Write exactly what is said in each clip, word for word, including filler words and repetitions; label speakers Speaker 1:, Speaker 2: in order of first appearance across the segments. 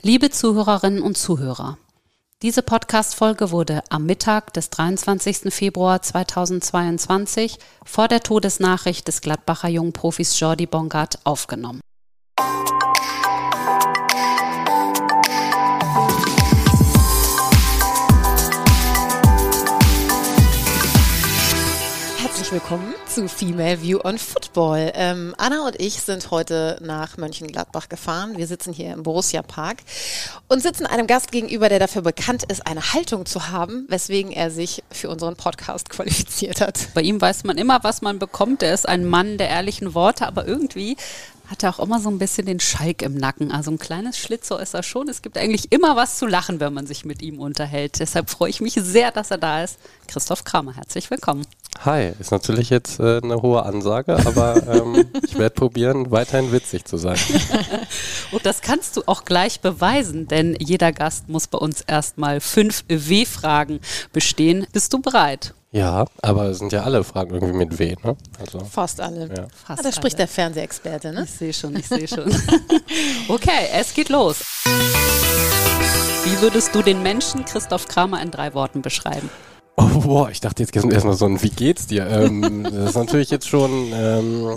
Speaker 1: Liebe Zuhörerinnen und Zuhörer, diese Podcast-Folge wurde am Mittag des dreiundzwanzigsten Februar zweitausendzweiundzwanzig vor der Todesnachricht des Gladbacher Jungprofis Jordi Bongard aufgenommen.
Speaker 2: Herzlich willkommen zu Female View on Football. Ähm, Anna und ich sind heute nach Mönchengladbach gefahren. Wir sitzen hier im Borussia Park und sitzen einem Gast gegenüber, der dafür bekannt ist, eine Haltung zu haben, weswegen er sich für unseren Podcast qualifiziert hat.
Speaker 1: Bei ihm weiß man immer, was man bekommt. Er ist ein Mann der ehrlichen Worte, aber irgendwie hat er auch immer so ein bisschen den Schalk im Nacken. Also ein kleines Schlitzohr ist er schon. Es gibt eigentlich immer was zu lachen, wenn man sich mit ihm unterhält. Deshalb freue ich mich sehr, dass er da ist. Christoph Kramer, herzlich willkommen.
Speaker 3: Hi, ist natürlich jetzt äh, eine hohe Ansage, aber ähm, ich werde probieren, weiterhin witzig zu sein.
Speaker 1: Und das kannst du auch gleich beweisen, denn jeder Gast muss bei uns erstmal fünf W-Fragen bestehen. Bist du bereit?
Speaker 3: Ja, aber es sind ja alle Fragen irgendwie mit W, ne? Also,
Speaker 2: Fast alle.
Speaker 3: ja.
Speaker 2: ah,
Speaker 1: Fast
Speaker 2: da
Speaker 1: alle.
Speaker 2: spricht der Fernsehexperte, ne?
Speaker 1: Ich sehe schon, ich sehe schon. Okay, es geht los. Wie würdest du den Menschen Christoph Kramer in drei Worten beschreiben?
Speaker 3: Oh, boah, ich dachte jetzt erstmal so ein Wie geht's dir? Ähm, das ist natürlich jetzt schon ähm,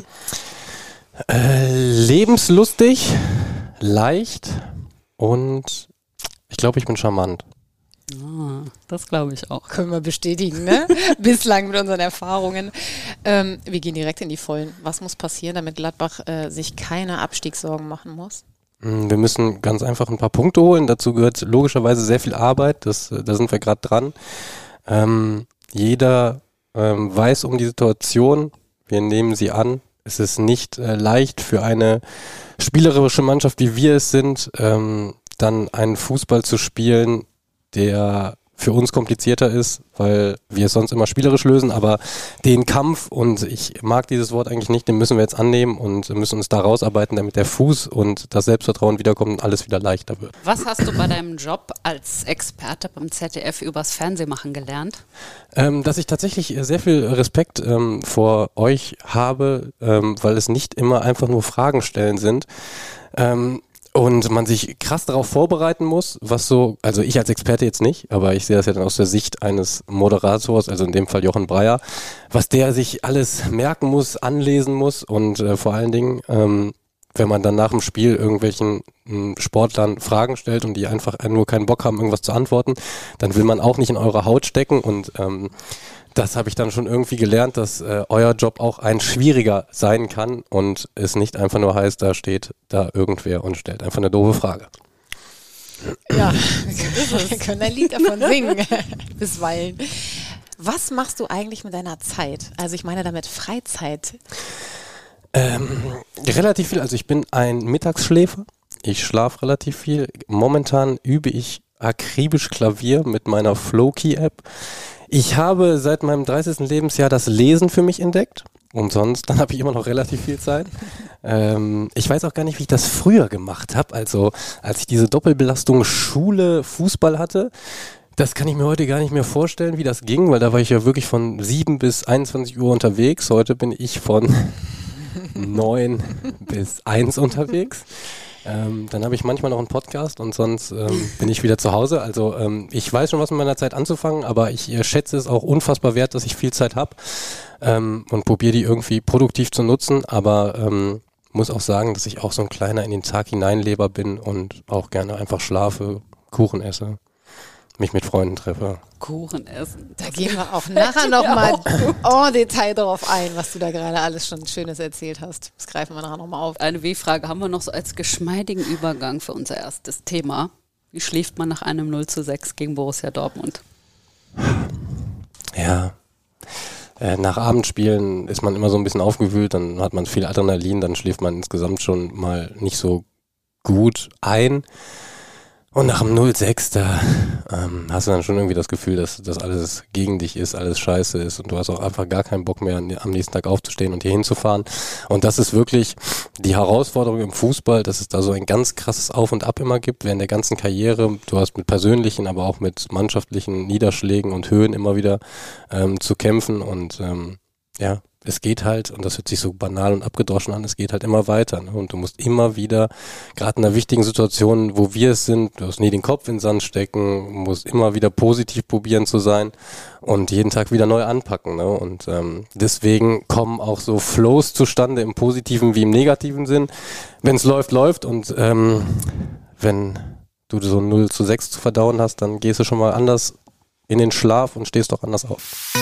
Speaker 3: äh, lebenslustig, leicht und ich glaube, ich bin charmant.
Speaker 1: Ah, das glaube ich auch.
Speaker 2: Können wir bestätigen, ne? Bislang mit unseren Erfahrungen. Ähm, wir gehen direkt in die Vollen. Was muss passieren, damit Gladbach äh, sich keine Abstiegssorgen machen muss?
Speaker 3: Wir müssen ganz einfach ein paar Punkte holen. Dazu gehört logischerweise sehr viel Arbeit. Das, da sind wir gerade dran. Ähm, jeder ähm, weiß um die Situation. Wir nehmen sie an. Es ist nicht äh, leicht für eine spielerische Mannschaft, wie wir es sind, ähm, dann einen Fußball zu spielen, der für uns komplizierter ist, weil wir es sonst immer spielerisch lösen, aber den Kampf, und ich mag dieses Wort eigentlich nicht, den müssen wir jetzt annehmen und müssen uns da rausarbeiten, damit der Fuß und das Selbstvertrauen wiederkommt und alles wieder leichter wird.
Speaker 1: Was hast du bei deinem Job als Experte beim Z D F übers Fernsehmachen gelernt?
Speaker 3: Ähm, dass ich tatsächlich sehr viel Respekt ähm, vor euch habe, ähm, weil es nicht immer einfach nur Fragen stellen sind. Ähm, Und man sich krass darauf vorbereiten muss, was so, also ich als Experte jetzt nicht, aber ich sehe das ja dann aus der Sicht eines Moderators, also in dem Fall Jochen Breyer, was der sich alles merken muss, anlesen muss und äh, vor allen Dingen, ähm, wenn man dann nach dem Spiel irgendwelchen m, Sportlern Fragen stellt und die einfach nur keinen Bock haben, irgendwas zu antworten, dann will man auch nicht in eure Haut stecken und ähm, das habe ich dann schon irgendwie gelernt, dass äh, euer Job auch ein schwieriger sein kann und es nicht einfach nur heißt, da steht da irgendwer und stellt einfach eine doofe Frage.
Speaker 2: Ja, wir können ein Lied davon singen, bisweilen. Was machst du eigentlich mit deiner Zeit? Also ich meine damit Freizeit.
Speaker 3: Ähm, relativ viel, also ich bin ein Mittagsschläfer, ich schlafe relativ viel. Momentan übe ich akribisch Klavier mit meiner Flowkey-App. Ich habe seit meinem dreißigsten Lebensjahr das Lesen für mich entdeckt und sonst, dann habe ich immer noch relativ viel Zeit. Ähm, ich weiß auch gar nicht, wie ich das früher gemacht habe, also als ich diese Doppelbelastung Schule, Fußball hatte. Das kann ich mir heute gar nicht mehr vorstellen, wie das ging, weil da war ich ja wirklich von sieben bis einundzwanzig Uhr unterwegs. Heute bin ich von neun bis eins unterwegs. Ähm, dann habe ich manchmal noch einen Podcast und sonst ähm, bin ich wieder zu Hause. Also ähm, ich weiß schon, was mit meiner Zeit anzufangen, aber ich äh, schätze es auch unfassbar wert, dass ich viel Zeit habe ähm, und probiere die irgendwie produktiv zu nutzen, aber ähm, muss auch sagen, dass ich auch so ein kleiner in den Tag hineinleber bin und auch gerne einfach schlafe, Kuchen esse, mich mit Freunden treffe.
Speaker 1: Kuchen essen.
Speaker 2: Da gehen wir auch nachher nochmal en Detail darauf ein, was du da gerade alles schon Schönes erzählt hast. Das greifen wir nachher nochmal auf.
Speaker 1: Eine W-Frage haben wir noch so als geschmeidigen Übergang für unser erstes Thema. Wie schläft man nach einem null zu sechs gegen Borussia Dortmund?
Speaker 3: Ja, äh, nach Abendspielen ist man immer so ein bisschen aufgewühlt, dann hat man viel Adrenalin, dann schläft man insgesamt schon mal nicht so gut ein. Und nach dem null sechs, da ähm, hast du dann schon irgendwie das Gefühl, dass das alles gegen dich ist, alles scheiße ist und du hast auch einfach gar keinen Bock mehr, am nächsten Tag aufzustehen und hier hinzufahren. Und das ist wirklich die Herausforderung im Fußball, dass es da so ein ganz krasses Auf und Ab immer gibt während der ganzen Karriere. Du hast mit persönlichen, aber auch mit mannschaftlichen Niederschlägen und Höhen immer wieder ähm, zu kämpfen und ähm, ja, es geht halt, und das hört sich so banal und abgedroschen an, es geht halt immer weiter. Ne? Und du musst immer wieder, gerade in einer wichtigen Situation, wo wir es sind, du hast nie den Kopf in den Sand stecken, musst immer wieder positiv probieren zu sein und jeden Tag wieder neu anpacken. Ne? Und ähm, deswegen kommen auch so Flows zustande im positiven wie im negativen Sinn. Wenn es läuft, läuft und ähm, wenn du so null zu sechs zu verdauen hast, dann gehst du schon mal anders in den Schlaf und stehst doch anders auf.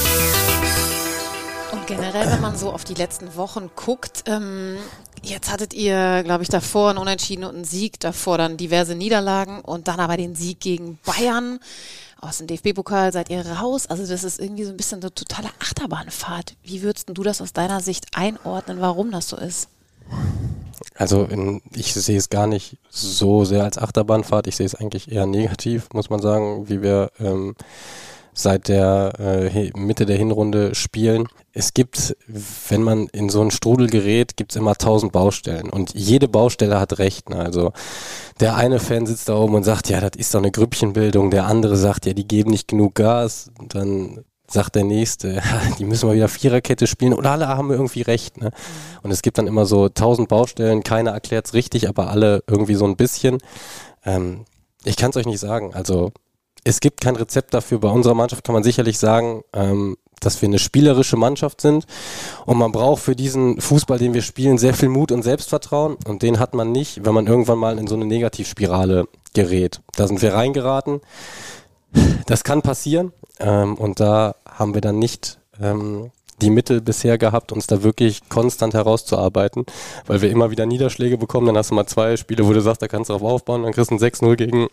Speaker 2: Generell, wenn man so auf die letzten Wochen guckt, ähm, jetzt hattet ihr, glaube ich, davor einen Unentschieden und einen Sieg, davor dann diverse Niederlagen und dann aber den Sieg gegen Bayern. Aus dem D F B-Pokal seid ihr raus. Also das ist irgendwie so ein bisschen eine totale Achterbahnfahrt. Wie würdest du das aus deiner Sicht einordnen, warum das so ist?
Speaker 3: Also in, ich sehe es gar nicht so sehr als Achterbahnfahrt. Ich sehe es eigentlich eher negativ, muss man sagen, wie wir ähm, seit der äh, Mitte der Hinrunde spielen. Es gibt, wenn man in so einen Strudel gerät, gibt es immer tausend Baustellen und jede Baustelle hat Recht. Ne? Also der eine Fan sitzt da oben und sagt, ja, das ist doch eine Grüppchenbildung, der andere sagt, ja, die geben nicht genug Gas, und dann sagt der Nächste, die müssen mal wieder Viererkette spielen oder alle haben irgendwie recht. Ne? Und es gibt dann immer so tausend Baustellen, keiner erklärt es richtig, aber alle irgendwie so ein bisschen. Ähm, ich kann es euch nicht sagen, also es gibt kein Rezept dafür. Bei unserer Mannschaft kann man sicherlich sagen, ähm, dass wir eine spielerische Mannschaft sind und man braucht für diesen Fußball, den wir spielen, sehr viel Mut und Selbstvertrauen und den hat man nicht, wenn man irgendwann mal in so eine Negativspirale gerät. Da sind wir reingeraten. Das kann passieren ähm, und da haben wir dann nicht ähm, die Mittel bisher gehabt, uns da wirklich konstant herauszuarbeiten, weil wir immer wieder Niederschläge bekommen. Dann hast du mal zwei Spiele, wo du sagst, da kannst du drauf aufbauen, dann kriegst du ein sechs null gegen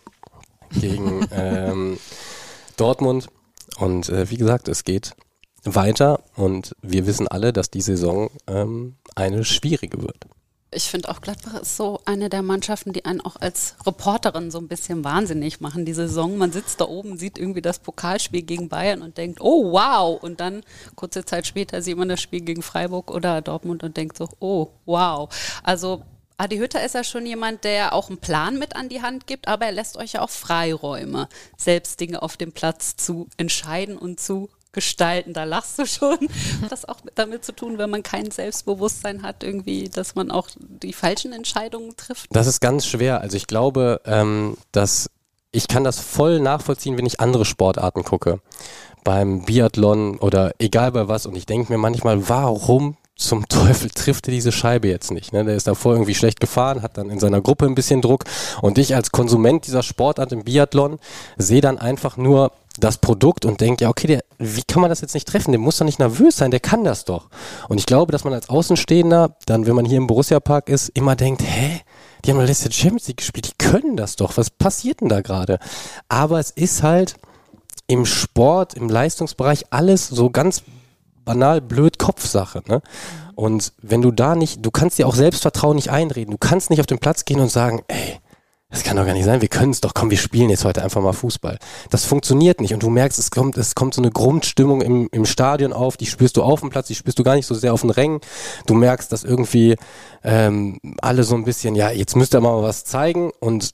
Speaker 3: gegen ähm, Dortmund und äh, wie gesagt, es geht weiter und wir wissen alle, dass die Saison ähm, eine schwierige wird.
Speaker 1: Ich finde auch, Gladbach ist so eine der Mannschaften, die einen auch als Reporterin so ein bisschen wahnsinnig machen, die Saison. Man sitzt da oben, sieht irgendwie das Pokalspiel gegen Bayern und denkt, oh wow, und dann kurze Zeit später sieht man das Spiel gegen Freiburg oder Dortmund und denkt so, oh wow. Also Adi Hütter ist ja schon jemand, der auch einen Plan mit an die Hand gibt, aber er lässt euch ja auch Freiräume, selbst Dinge auf dem Platz zu entscheiden und zu gestalten. Da lachst du schon. Hat das auch damit zu tun, wenn man kein Selbstbewusstsein hat, irgendwie, dass man auch die falschen Entscheidungen trifft?
Speaker 3: Das ist ganz schwer. Also ich glaube, ähm, dass ich kann das voll nachvollziehen, wenn ich andere Sportarten gucke. Beim Biathlon oder egal bei was. Und ich denke mir manchmal, warum zum Teufel trifft er diese Scheibe jetzt nicht? Ne? Der ist davor irgendwie schlecht gefahren, hat dann in seiner Gruppe ein bisschen Druck. Und ich als Konsument dieser Sportart im Biathlon sehe dann einfach nur das Produkt und denke, ja okay, der, wie kann man das jetzt nicht treffen? Der muss doch nicht nervös sein, der kann das doch. Und ich glaube, dass man als Außenstehender, dann wenn man hier im Borussia-Park ist, immer denkt, hä? Die haben doch letzte Champions League gespielt, die können das doch. Was passiert denn da gerade? Aber es ist halt im Sport, im Leistungsbereich alles so ganz banal blöd Kopfsache, ne? Und wenn du da nicht, du kannst dir auch Selbstvertrauen nicht einreden, du kannst nicht auf den Platz gehen und sagen, ey, das kann doch gar nicht sein, wir können es doch, komm, wir spielen jetzt heute einfach mal Fußball. Das funktioniert nicht und du merkst, es kommt, es kommt so eine Grundstimmung im, im Stadion auf, die spürst du auf dem Platz, die spürst du gar nicht so sehr auf den Rängen. Du merkst, dass irgendwie ähm, alle so ein bisschen, ja, jetzt müsst ihr mal was zeigen und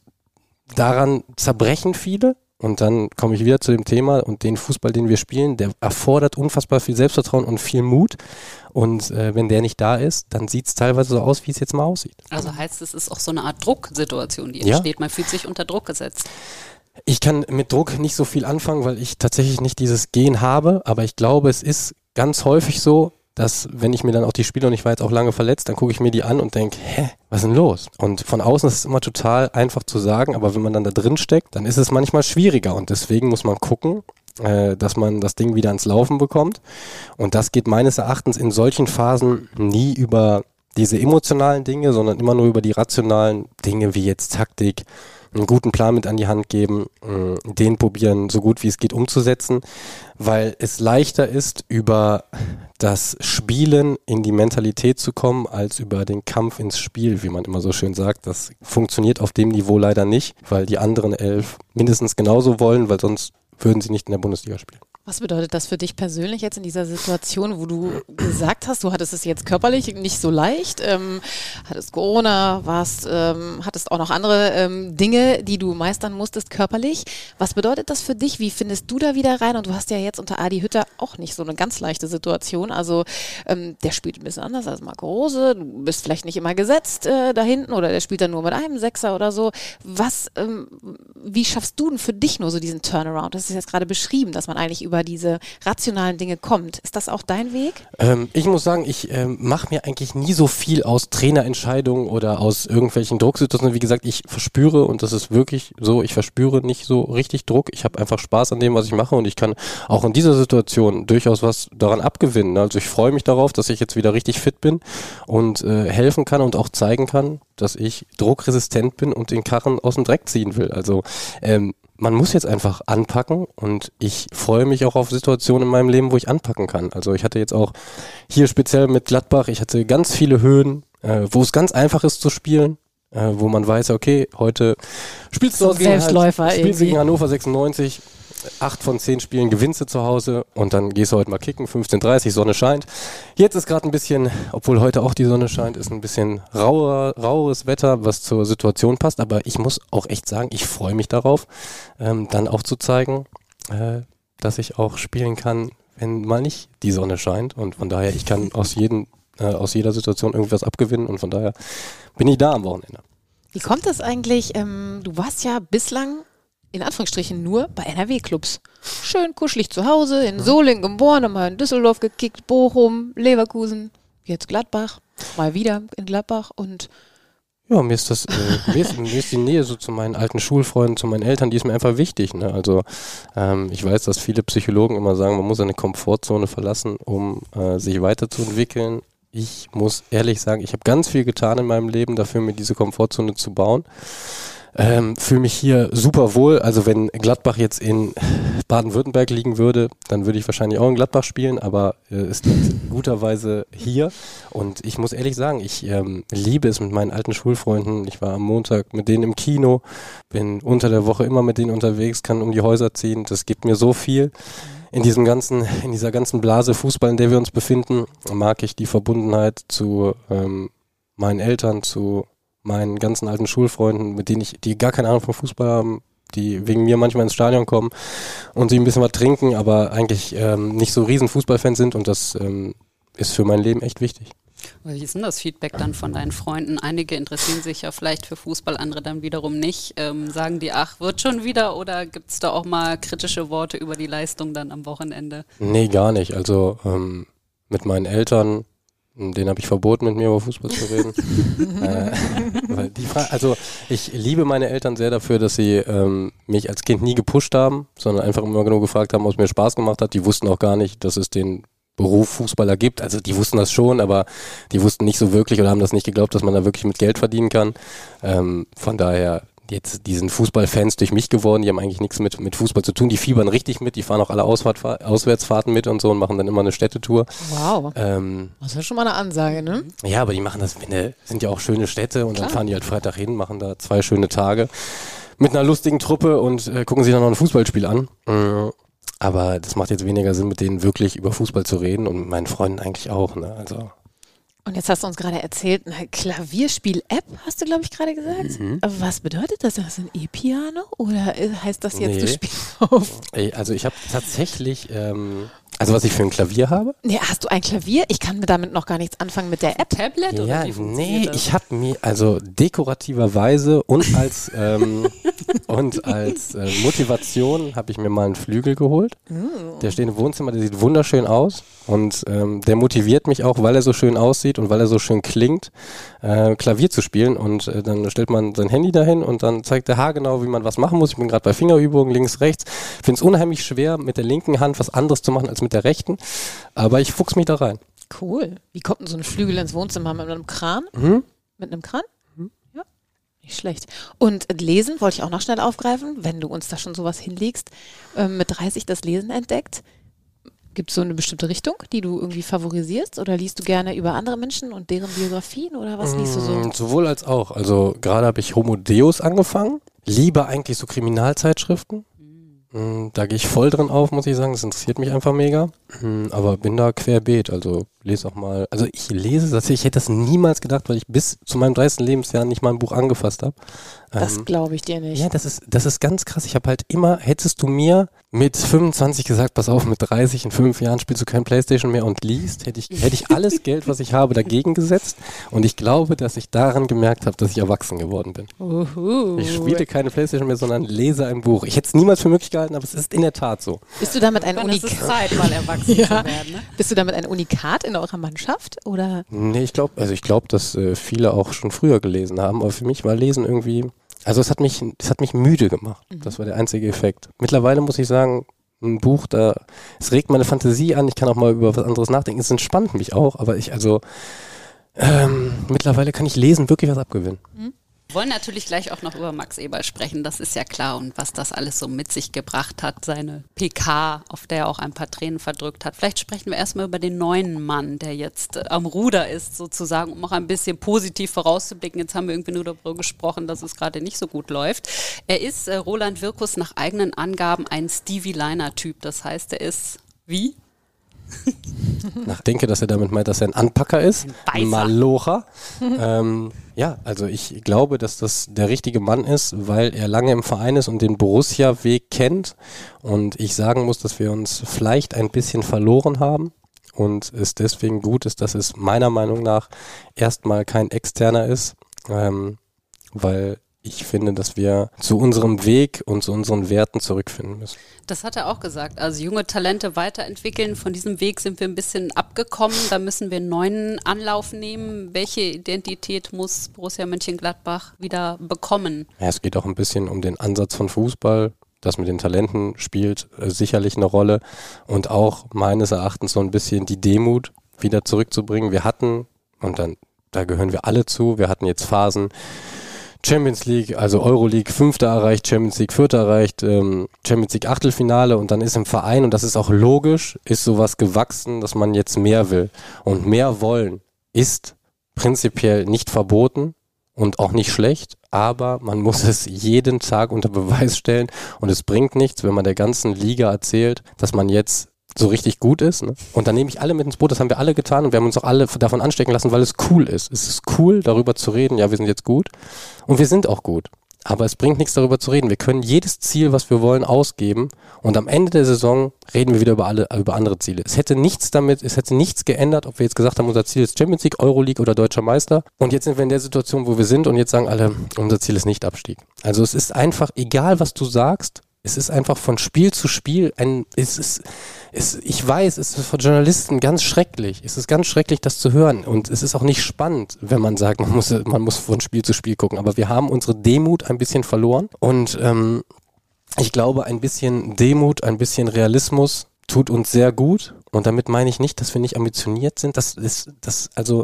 Speaker 3: daran zerbrechen viele. Und dann komme ich wieder zu dem Thema und den Fußball, den wir spielen, der erfordert unfassbar viel Selbstvertrauen und viel Mut. Und äh, wenn der nicht da ist, dann sieht es teilweise so aus, wie es jetzt mal aussieht.
Speaker 1: Also heißt es, ist auch so eine Art Drucksituation, die entsteht. Ja. Man fühlt sich unter Druck gesetzt.
Speaker 3: Ich kann mit Druck nicht so viel anfangen, weil ich tatsächlich nicht dieses Gen habe. Aber ich glaube, es ist ganz häufig so, dass wenn ich mir dann auch die Spiele, und ich war jetzt auch lange verletzt, dann gucke ich mir die an und denke, hä, was ist denn los? Und von außen ist es immer total einfach zu sagen, aber wenn man dann da drin steckt, dann ist es manchmal schwieriger und deswegen muss man gucken, äh, dass man das Ding wieder ans Laufen bekommt und das geht meines Erachtens in solchen Phasen nie über diese emotionalen Dinge, sondern immer nur über die rationalen Dinge wie jetzt Taktik, einen guten Plan mit an die Hand geben, den probieren, so gut wie es geht umzusetzen, weil es leichter ist, über das Spielen in die Mentalität zu kommen, als über den Kampf ins Spiel, wie man immer so schön sagt. Das funktioniert auf dem Niveau leider nicht, weil die anderen elf mindestens genauso wollen, weil sonst würden sie nicht in der Bundesliga spielen.
Speaker 2: Was bedeutet das für dich persönlich jetzt in dieser Situation, wo du gesagt hast, du hattest es jetzt körperlich nicht so leicht, ähm, hattest Corona, warst, ähm, hattest auch noch andere ähm, Dinge, die du meistern musstest körperlich. Was bedeutet das für dich? Wie findest du da wieder rein? Und du hast ja jetzt unter Adi Hütter auch nicht so eine ganz leichte Situation. Also ähm, der spielt ein bisschen anders als Marco Rose. Du bist vielleicht nicht immer gesetzt äh, da hinten oder der spielt dann nur mit einem Sechser oder so. Was, ähm, wie schaffst du denn für dich nur so diesen Turnaround? Das ist jetzt gerade beschrieben, dass man eigentlich über diese rationalen Dinge kommt. Ist das auch dein Weg?
Speaker 3: Ähm, ich muss sagen, ich ähm, mache mir eigentlich nie so viel aus Trainerentscheidungen oder aus irgendwelchen Drucksituationen. Wie gesagt, ich verspüre, und das ist wirklich so, ich verspüre nicht so richtig Druck. Ich habe einfach Spaß an dem, was ich mache, und ich kann auch in dieser Situation durchaus was daran abgewinnen. Also ich freue mich darauf, dass ich jetzt wieder richtig fit bin und äh, helfen kann und auch zeigen kann, dass ich druckresistent bin und den Karren aus dem Dreck ziehen will. Also ähm, man muss jetzt einfach anpacken, und ich freue mich auch auf Situationen in meinem Leben, wo ich anpacken kann. Also ich hatte jetzt auch hier speziell mit Gladbach, ich hatte ganz viele Höhen, äh, wo es ganz einfach ist zu spielen, äh, wo man weiß, okay, heute spielst du
Speaker 2: So
Speaker 3: aus gegen,
Speaker 2: Selbstläufer
Speaker 3: halt, spielst du
Speaker 2: irgendwie.
Speaker 3: gegen Hannover sechsundneunzig, acht von zehn Spielen gewinnst du zu Hause, und dann gehst du heute mal kicken, fünfzehn Uhr dreißig, Sonne scheint. Jetzt ist gerade ein bisschen, obwohl heute auch die Sonne scheint, ist ein bisschen rauer, raueres Wetter, was zur Situation passt, aber ich muss auch echt sagen, ich freue mich darauf, ähm, dann auch zu zeigen, äh, dass ich auch spielen kann, wenn mal nicht die Sonne scheint, und von daher, ich kann aus jedem, äh, aus jeder Situation irgendwas abgewinnen, und von daher bin ich da am Wochenende.
Speaker 2: Wie kommt das eigentlich? Ähm, du warst ja bislang in Anführungsstrichen nur bei N R W-Clubs. Schön kuschelig zu Hause, in Solingen geboren, dann mal in Düsseldorf gekickt, Bochum, Leverkusen, jetzt Gladbach, mal wieder in Gladbach und
Speaker 3: Ja, mir ist das, äh, mir, ist, mir ist die Nähe so zu meinen alten Schulfreunden, zu meinen Eltern, die ist mir einfach wichtig. Ne? Also ähm, ich weiß, dass viele Psychologen immer sagen, man muss eine Komfortzone verlassen, um äh, sich weiterzuentwickeln. Ich muss ehrlich sagen, ich habe ganz viel getan in meinem Leben dafür, mir diese Komfortzone zu bauen. Ähm, fühle mich hier super wohl. Also wenn Gladbach jetzt in Baden-Württemberg liegen würde, dann würde ich wahrscheinlich auch in Gladbach spielen, aber äh, es liegt guterweise hier. Und ich muss ehrlich sagen, ich ähm, liebe es mit meinen alten Schulfreunden. Ich war am Montag mit denen im Kino, bin unter der Woche immer mit denen unterwegs, kann um die Häuser ziehen. Das gibt mir so viel. In diesem ganzen, in dieser ganzen Blase Fußball, in der wir uns befinden, mag ich die Verbundenheit zu ähm, meinen Eltern, zu meinen ganzen alten Schulfreunden, mit denen ich, die gar keine Ahnung vom Fußball haben, die wegen mir manchmal ins Stadion kommen und sie ein bisschen was trinken, aber eigentlich ähm, nicht so riesen Fußballfans sind, und das ähm, ist für mein Leben echt wichtig.
Speaker 1: Wie ist denn das Feedback dann von deinen Freunden? Einige interessieren sich ja vielleicht für Fußball, andere dann wiederum nicht. Ähm, sagen die, ach, wird schon wieder, oder gibt es da auch mal kritische Worte über die Leistung dann am Wochenende?
Speaker 3: Nee, gar nicht. Also ähm, mit meinen Eltern, den habe ich verboten, mit mir über Fußball zu reden. äh, weil die Fra- also ich liebe meine Eltern sehr dafür, dass sie ähm, mich als Kind nie gepusht haben, sondern einfach immer nur gefragt haben, was mir Spaß gemacht hat. Die wussten auch gar nicht, dass es den Beruf Fußballer gibt. Also die wussten das schon, aber die wussten nicht so wirklich oder haben das nicht geglaubt, dass man da wirklich mit Geld verdienen kann. Ähm, von daher, jetzt, die sind Fußballfans durch mich geworden, die haben eigentlich nichts mit, mit Fußball zu tun, die fiebern richtig mit, die fahren auch alle Ausfahrt, Auswärtsfahrten mit und so und machen dann immer eine Städtetour.
Speaker 2: wow,
Speaker 3: Ähm,
Speaker 2: das ist ja schon mal eine Ansage, ne?
Speaker 3: ja, aber die machen das, wenn, sind ja auch schöne Städte, und
Speaker 2: Klar.
Speaker 3: dann fahren die halt Freitag hin, machen da zwei schöne Tage mit einer lustigen Truppe und äh, gucken sich dann noch ein Fußballspiel an. Äh, aber das macht jetzt weniger Sinn, mit denen wirklich über Fußball zu reden, und mit meinen Freunden eigentlich auch, ne, also.
Speaker 2: Und jetzt hast du uns gerade erzählt, eine Klavierspiel-App, hast du, glaube ich, gerade gesagt.
Speaker 3: Mhm.
Speaker 2: Was bedeutet das? Ist das ein E-Piano? Oder heißt das jetzt,
Speaker 3: Nee.
Speaker 2: du spielst auf?
Speaker 3: Ey, also ich habe tatsächlich, ähm, also was ich für ein Klavier habe.
Speaker 2: Nee, hast du ein Klavier? Ich kann damit noch gar nichts anfangen mit der App.
Speaker 1: Tablet oder
Speaker 3: Ja,
Speaker 1: wie funktioniert
Speaker 3: nee,
Speaker 1: das?
Speaker 3: ich habe mir also dekorativerweise und als ähm, und als äh, Motivation habe ich mir mal einen Flügel geholt. Der steht im Wohnzimmer, der sieht wunderschön aus, und ähm, der motiviert mich auch, weil er so schön aussieht und weil er so schön klingt, äh, Klavier zu spielen, und äh, dann stellt man sein Handy dahin und dann zeigt der haargenau, wie man was machen muss. Ich bin gerade bei Fingerübungen links, rechts. Ich finde es unheimlich schwer, mit der linken Hand was anderes zu machen als mit der rechten, aber ich fuchs mich da rein.
Speaker 2: Cool. Wie kommt denn so ein Flügel ins Wohnzimmer? Mit einem Kran?
Speaker 3: Mhm.
Speaker 2: Mit einem Kran? Ja, nicht schlecht. Und Lesen wollte ich auch noch schnell aufgreifen, wenn du uns da schon sowas hinlegst. Ähm, mit dreißig das Lesen entdeckt. Gibt es so eine bestimmte Richtung, die du irgendwie favorisierst? Oder liest du gerne über andere Menschen und deren Biografien? Oder was liest du so?
Speaker 3: Mm, Sowohl als auch. Also gerade habe ich Homo Deus angefangen. Liebe eigentlich so Kriminalzeitschriften. Da gehe ich voll drin auf, muss ich sagen. Das interessiert mich einfach mega. Aber bin da querbeet. Also lese auch mal. Also ich lese das. Ich hätte das niemals gedacht, weil ich bis zu meinem dreißigsten Lebensjahr nicht mal ein Buch angefasst habe.
Speaker 2: Das
Speaker 3: ähm,
Speaker 2: glaube ich dir nicht.
Speaker 3: Ja, das ist, das ist ganz krass. Ich habe halt immer, hättest du mir mit fünfundzwanzig gesagt, pass auf, mit dreißig, in fünf Jahren spielst du kein Playstation mehr und liest, hätte ich, hätte ich alles Geld, was ich habe, dagegen gesetzt. Und ich glaube, dass ich daran gemerkt habe, dass ich erwachsen geworden bin.
Speaker 2: Uhu.
Speaker 3: Ich spiele keine Playstation mehr, sondern lese ein Buch. Ich hätte es niemals für möglich gehalten, aber es ist in der Tat so.
Speaker 2: Bist du damit ein
Speaker 1: Es
Speaker 2: Unikat?
Speaker 1: ist Zeit, mal erwachsen
Speaker 2: Ja.
Speaker 1: zu werden. Ne?
Speaker 2: Bist du damit ein Unikat in eurer Mannschaft? Oder?
Speaker 3: Nee, ich glaube, also ich glaube, dass äh, viele auch schon früher gelesen haben, aber für mich war Lesen irgendwie, also es hat mich, es hat mich müde gemacht.
Speaker 2: Mhm.
Speaker 3: Das war der einzige Effekt. Mittlerweile muss ich sagen, ein Buch, da, es regt meine Fantasie an, ich kann auch mal über was anderes nachdenken, es entspannt mich auch, aber ich, also, ähm, mittlerweile kann ich Lesen wirklich was abgewinnen.
Speaker 1: Wir wollen natürlich gleich auch noch über Max Eberl sprechen, das ist ja klar, und was das alles so mit sich gebracht hat, seine P K, auf der er auch ein paar Tränen verdrückt hat. Vielleicht sprechen wir erstmal über den neuen Mann, der jetzt äh, am Ruder ist sozusagen, um auch ein bisschen positiv vorauszublicken. Jetzt haben wir irgendwie nur darüber gesprochen, dass es gerade nicht so gut läuft. Er ist, äh, Roland Wirkus, nach eigenen Angaben ein Stevie Liner-Typ. Das heißt, er ist wie?
Speaker 3: Ich denke, dass er damit meint, dass er ein Anpacker ist,
Speaker 1: Ein Beißer.
Speaker 3: Malocher. ähm, ja, also ich glaube, dass das der richtige Mann ist, weil er lange im Verein ist und den Borussia-Weg kennt. Und ich sagen muss, dass wir uns vielleicht ein bisschen verloren haben und es deswegen gut ist, dass es meiner Meinung nach erstmal kein Externer ist, ähm, weil ich finde, dass wir zu unserem Weg und zu unseren Werten zurückfinden müssen.
Speaker 1: Das hat er auch gesagt. Also junge Talente weiterentwickeln. Von diesem Weg sind wir ein bisschen abgekommen. Da müssen wir einen neuen Anlauf nehmen. Welche Identität muss Borussia Mönchengladbach wieder bekommen?
Speaker 3: Ja, es geht auch ein bisschen um den Ansatz von Fußball. Das mit den Talenten spielt äh, sicherlich eine Rolle. Und auch meines Erachtens so ein bisschen die Demut wieder zurückzubringen. Wir hatten, und dann da gehören wir alle zu, wir hatten jetzt Phasen, Champions League, also Euroleague, Fünfter erreicht, Champions League, Vierter erreicht, ähm, Champions League Achtelfinale, und dann ist im Verein, und das ist auch logisch, ist sowas gewachsen, dass man jetzt mehr will. Und mehr wollen ist prinzipiell nicht verboten und auch nicht schlecht, aber man muss es jeden Tag unter Beweis stellen, und es bringt nichts, wenn man der ganzen Liga erzählt, dass man jetzt so richtig gut ist. Ne? Und dann nehme ich alle mit ins Boot, das haben wir alle getan, und wir haben uns auch alle davon anstecken lassen, weil es cool ist. Es ist cool, darüber zu reden, ja, wir sind jetzt gut, und wir sind auch gut. Aber es bringt nichts, darüber zu reden. Wir können jedes Ziel, was wir wollen, ausgeben, und am Ende der Saison reden wir wieder über alle, über andere Ziele. Es hätte nichts damit, es hätte nichts geändert, ob wir jetzt gesagt haben, unser Ziel ist Champions League, Euroleague oder Deutscher Meister, und jetzt sind wir in der Situation, wo wir sind, und jetzt sagen alle, unser Ziel ist nicht Abstieg. Also es ist einfach, egal was du sagst, es ist einfach von Spiel zu Spiel ein, es ist, es, ich weiß, es ist für Journalisten ganz schrecklich. Es ist ganz schrecklich, das zu hören. Und es ist auch nicht spannend, wenn man sagt, man muss, man muss von Spiel zu Spiel gucken. Aber wir haben unsere Demut ein bisschen verloren. Und ähm, ich glaube, ein bisschen Demut, ein bisschen Realismus tut uns sehr gut. Und damit meine ich nicht, dass wir nicht ambitioniert sind. Das ist, das, also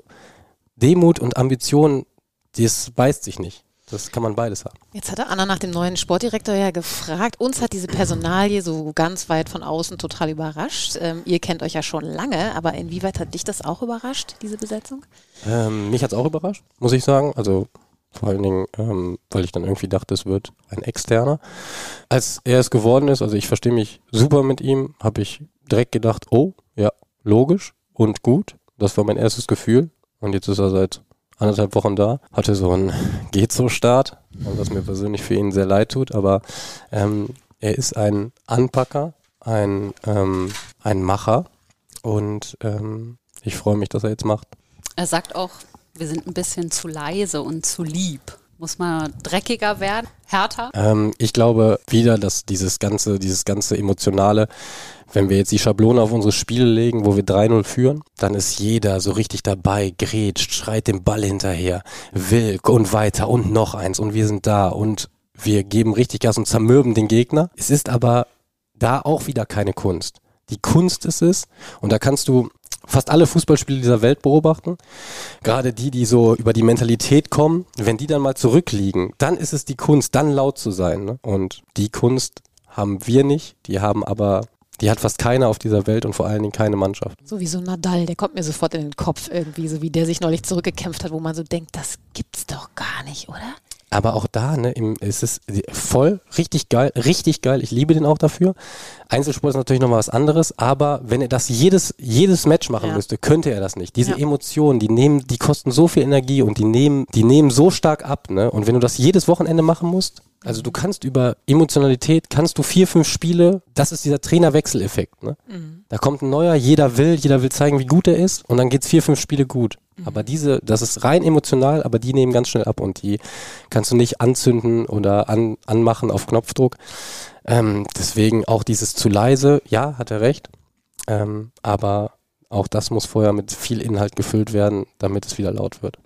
Speaker 3: Demut und Ambition, das beißt sich nicht. Das kann man beides haben.
Speaker 2: Jetzt hatte Anna nach dem neuen Sportdirektor ja gefragt. Uns hat diese Personalie so ganz weit von außen total überrascht. Ähm, ihr kennt euch ja schon lange, aber inwieweit hat dich das auch überrascht, diese Besetzung?
Speaker 3: Ähm, mich hat es auch überrascht, muss ich sagen. Also vor allen Dingen, ähm, weil ich dann irgendwie dachte, es wird ein Externer. Als er es geworden ist, also ich verstehe mich super mit ihm, habe ich direkt gedacht, oh, ja, logisch und gut. Das war mein erstes Gefühl. Und jetzt ist er seit anderthalb Wochen da, hatte so einen Geht-so-Start, was mir persönlich für ihn sehr leid tut, aber ähm, er ist ein Anpacker, ein, ähm, ein Macher, und ähm, ich freue mich, dass er jetzt macht.
Speaker 1: Er sagt auch, wir sind ein bisschen zu leise und zu lieb. Muss man dreckiger werden, härter?
Speaker 3: Ähm, ich glaube wieder, dass dieses ganze, dieses ganze Emotionale, wenn wir jetzt die Schablone auf unsere Spiele legen, wo wir drei null führen, dann ist jeder so richtig dabei, grätscht, schreit dem Ball hinterher, will und weiter und noch eins, und wir sind da und wir geben richtig Gas und zermürben den Gegner. Es ist aber da auch wieder keine Kunst. Die Kunst ist es, und da kannst du fast alle Fußballspiele dieser Welt beobachten, gerade die, die so über die Mentalität kommen, wenn die dann mal zurückliegen, dann ist es die Kunst, dann laut zu sein. Ne? Und die Kunst haben wir nicht, die haben aber, die hat fast keiner auf dieser Welt und vor allen Dingen keine Mannschaft.
Speaker 2: So wie so Nadal, der kommt mir sofort in den Kopf irgendwie, so wie der sich neulich zurückgekämpft hat, wo man so denkt, das gibt's doch gar nicht, oder?
Speaker 3: Aber auch da, ne, im, es ist voll, richtig geil, richtig geil. Ich liebe den auch dafür. Einzelsport ist natürlich nochmal was anderes, aber wenn er das jedes, jedes Match machen
Speaker 2: ja.
Speaker 3: müsste, könnte er das nicht. Diese
Speaker 2: ja.
Speaker 3: Emotionen, die nehmen, die kosten so viel Energie und die nehmen, die nehmen so stark ab, ne? Und wenn du das jedes Wochenende machen musst, also du kannst über Emotionalität, kannst du vier, fünf Spiele, das ist dieser Trainerwechseleffekt, ne? Mhm. Da kommt ein neuer, jeder will, jeder will zeigen, wie gut er ist und dann geht's vier, fünf Spiele gut. Mhm. Aber diese, das ist rein emotional, aber die nehmen ganz schnell ab und die kannst du nicht anzünden oder an, anmachen auf Knopfdruck. Ähm, deswegen auch dieses zu leise, ja, hat er recht, ähm, aber auch das muss vorher mit viel Inhalt gefüllt werden, damit es wieder laut wird.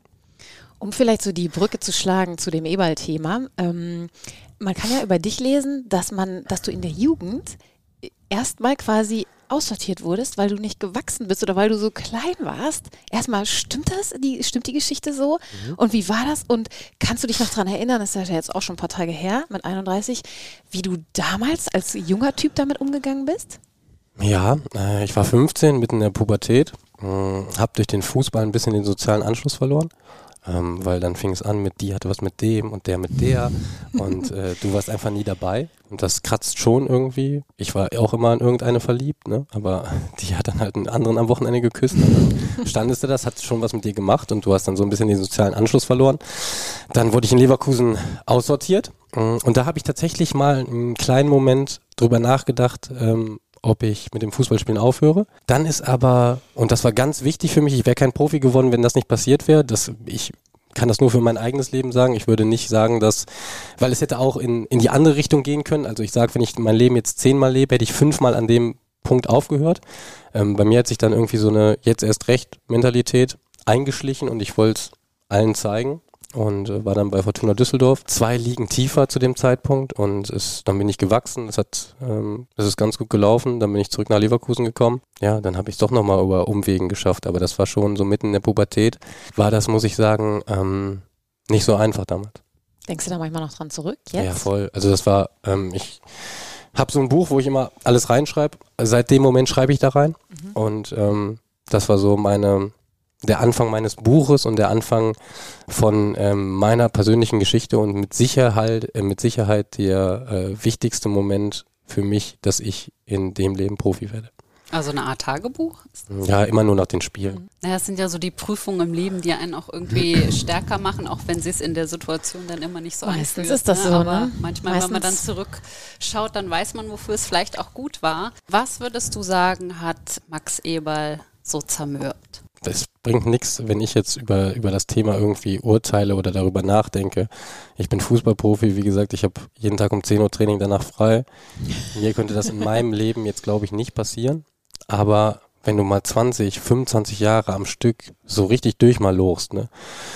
Speaker 2: Um vielleicht so die Brücke zu schlagen zu dem E-Ball-Thema, ähm, man kann ja über dich lesen, dass man, dass du in der Jugend erstmal quasi aussortiert wurdest, weil du nicht gewachsen bist oder weil du so klein warst. Erstmal, stimmt das? Die, stimmt die Geschichte so? Mhm. Und wie war das? Und kannst du dich noch daran erinnern, das ist ja jetzt auch schon ein paar Tage her, mit einunddreißig, wie du damals als junger Typ damit umgegangen bist?
Speaker 3: Ja, äh, ich war fünfzehn, mitten in der Pubertät, äh, habe durch den Fußball ein bisschen den sozialen Anschluss verloren. Ähm, weil dann fing es an mit, die hatte was mit dem und der mit der und äh, du warst einfach nie dabei und das kratzt schon irgendwie. Ich war auch immer in irgendeine verliebt, ne? Aber die hat dann halt einen anderen am Wochenende geküsst und dann standest du das, hat schon was mit dir gemacht und du hast dann so ein bisschen den sozialen Anschluss verloren. Dann wurde ich in Leverkusen aussortiert und da habe ich tatsächlich mal einen kleinen Moment drüber nachgedacht, ähm, ob ich mit dem Fußballspielen aufhöre. Dann ist aber, und das war ganz wichtig für mich, ich wäre kein Profi geworden, wenn das nicht passiert wäre. Das, ich kann das nur für mein eigenes Leben sagen. Ich würde nicht sagen, dass, weil es hätte auch in, in die andere Richtung gehen können. Also ich sage, wenn ich mein Leben jetzt zehnmal lebe, hätte ich fünfmal an dem Punkt aufgehört. Ähm, bei mir hat sich dann irgendwie so eine jetzt erst recht Mentalität eingeschlichen und ich wollte es allen zeigen. Und äh, war dann bei Fortuna Düsseldorf, zwei Ligen tiefer zu dem Zeitpunkt und es, dann bin ich gewachsen, es hat, ähm, es ist ganz gut gelaufen, dann bin ich zurück nach Leverkusen gekommen. Ja, dann habe ich es doch nochmal über Umwegen geschafft, aber das war schon so mitten in der Pubertät, war das, muss ich sagen, ähm, nicht so einfach damals.
Speaker 2: Denkst du da manchmal noch dran zurück jetzt?
Speaker 3: Ja, voll. Also das war, ähm, ich habe so ein Buch, wo ich immer alles reinschreibe, seit dem Moment schreibe ich da rein mhm. und ähm, das war so meine... der Anfang meines Buches und der Anfang von ähm, meiner persönlichen Geschichte und mit Sicherheit, äh, mit Sicherheit der äh, wichtigste Moment für mich, dass ich in dem Leben Profi werde.
Speaker 1: Also eine Art Tagebuch?
Speaker 3: Ja, immer nur nach den Spielen.
Speaker 1: Naja, es sind ja so die Prüfungen im Leben, die einen auch irgendwie stärker machen, auch wenn sie es in der Situation dann immer nicht so
Speaker 2: Meistens
Speaker 1: einführt,
Speaker 2: ist das
Speaker 1: ne?
Speaker 2: so,
Speaker 1: Aber
Speaker 2: ne?
Speaker 1: manchmal,
Speaker 2: Meistens.
Speaker 1: wenn man dann zurückschaut, dann weiß man, wofür es vielleicht auch gut war. Was würdest du sagen, hat Max Eberl so zermürbt?
Speaker 3: Es bringt nichts, wenn ich jetzt über, über das Thema irgendwie urteile oder darüber nachdenke. Ich bin Fußballprofi, wie gesagt, ich habe jeden Tag um zehn Uhr Training, danach frei. Mir könnte das in meinem Leben jetzt, glaube ich, nicht passieren. Aber wenn du mal zwanzig, fünfundzwanzig Jahre am Stück so richtig durchmalorst, ne,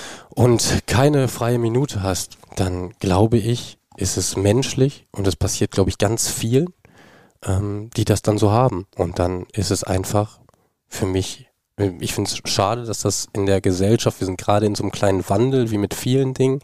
Speaker 3: und keine freie Minute hast, dann glaube ich, ist es menschlich und es passiert, glaube ich, ganz vielen, ähm, die das dann so haben. Und dann ist es einfach für mich, ich finde es schade, dass das in der Gesellschaft, wir sind gerade in so einem kleinen Wandel, wie mit vielen Dingen,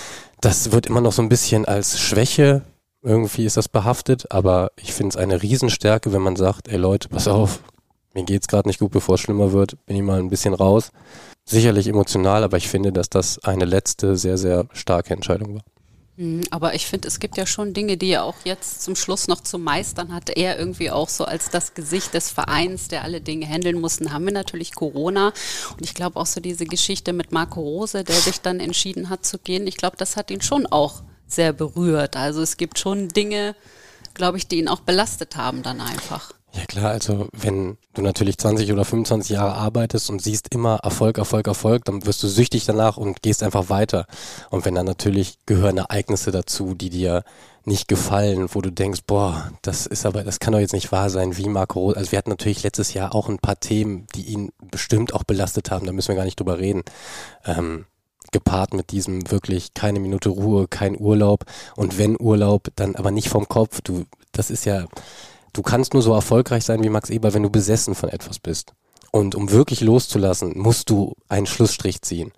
Speaker 3: das wird immer noch so ein bisschen als Schwäche, irgendwie ist das behaftet, aber ich finde es eine Riesenstärke, wenn man sagt, ey Leute, pass auf, mir geht's gerade nicht gut, bevor es schlimmer wird, bin ich mal ein bisschen raus. Sicherlich emotional, aber ich finde, dass das eine letzte, sehr, sehr starke Entscheidung war.
Speaker 1: Aber ich finde, es gibt ja schon Dinge, die er auch jetzt zum Schluss noch zu meistern hatte. Er irgendwie auch so als das Gesicht des Vereins, der alle Dinge handeln mussten, haben wir natürlich Corona. Und ich glaube auch so diese Geschichte mit Marco Rose, der sich dann entschieden hat zu gehen. Ich glaube, das hat ihn schon auch sehr berührt. Also es gibt schon Dinge, glaube ich, die ihn auch belastet haben dann einfach.
Speaker 3: Ja klar, also wenn du natürlich zwanzig oder fünfundzwanzig Jahre arbeitest und siehst immer Erfolg, Erfolg, Erfolg, dann wirst du süchtig danach und gehst einfach weiter. Und wenn dann natürlich gehören Ereignisse dazu, die dir nicht gefallen, wo du denkst, boah, das ist aber, das kann doch jetzt nicht wahr sein, wie Marco Rose. Also wir hatten natürlich letztes Jahr auch ein paar Themen, die ihn bestimmt auch belastet haben, da müssen wir gar nicht drüber reden. Ähm, gepaart mit diesem wirklich keine Minute Ruhe, kein Urlaub und wenn Urlaub, dann aber nicht vom Kopf. Du, das ist ja... Du kannst nur so erfolgreich sein wie Max Eberl, wenn du besessen von etwas bist. Und um wirklich loszulassen, musst du einen Schlussstrich ziehen.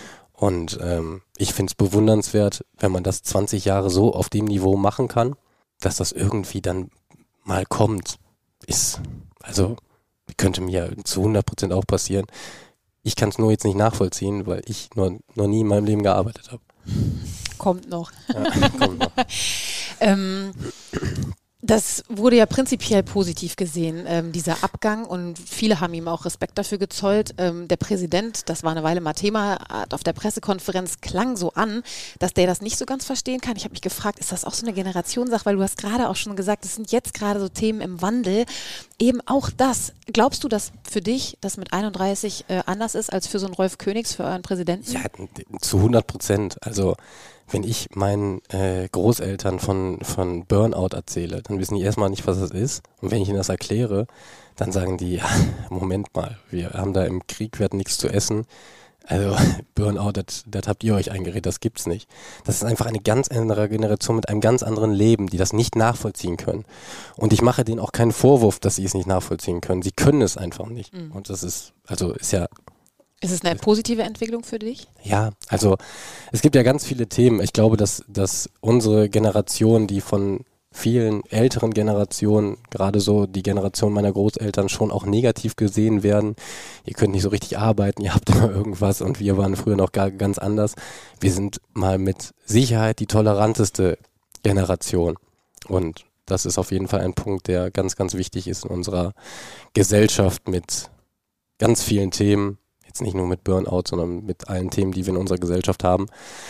Speaker 3: Und ähm, ich finde es bewundernswert, wenn man das zwanzig Jahre so auf dem Niveau machen kann, dass das irgendwie dann mal kommt. Ist, also könnte mir zu hundert Prozent auch passieren. Ich kann es nur jetzt nicht nachvollziehen, weil ich noch, noch nie in meinem Leben gearbeitet habe.
Speaker 2: Kommt noch.
Speaker 3: Ja, kommt noch.
Speaker 2: ähm, Das wurde ja prinzipiell positiv gesehen, ähm, dieser Abgang, und viele haben ihm auch Respekt dafür gezollt. Ähm, der Präsident, das war eine Weile mal Thema, hat auf der Pressekonferenz klang so an, dass der das nicht so ganz verstehen kann. Ich habe mich gefragt, ist das auch so eine Generationssache, weil du hast gerade auch schon gesagt, es sind jetzt gerade so Themen im Wandel. Eben auch das. Glaubst du, dass für dich das mit einunddreißig äh, anders ist als für so einen Rolf Königs, für euren Präsidenten?
Speaker 3: Ja, zu hundert Prozent. Also wenn ich meinen äh, Großeltern von, von Burnout erzähle, dann wissen die erstmal nicht, was das ist. Und wenn ich ihnen das erkläre, dann sagen die, ja, Moment mal, wir haben da im Krieg, wir hatten nichts zu essen. Also Burnout, das, das habt ihr euch eingeredet, das gibt's nicht. Das ist einfach eine ganz andere Generation mit einem ganz anderen Leben, die das nicht nachvollziehen können. Und ich mache denen auch keinen Vorwurf, dass sie es nicht nachvollziehen können. Sie können es einfach nicht. Mhm. Und das ist, also ist ja...
Speaker 2: Ist es eine positive Entwicklung für dich?
Speaker 3: Ja, also es gibt ja ganz viele Themen. Ich glaube, dass, dass unsere Generation, die von vielen älteren Generationen, gerade so die Generation meiner Großeltern, schon auch negativ gesehen werden. Ihr könnt nicht so richtig arbeiten, ihr habt immer irgendwas, und wir waren früher noch gar ganz anders. Wir sind mal mit Sicherheit die toleranteste Generation, und das ist auf jeden Fall ein Punkt, der ganz, ganz wichtig ist in unserer Gesellschaft mit ganz vielen Themen. Nicht nur mit Burnout, sondern mit allen Themen, die wir in unserer Gesellschaft haben,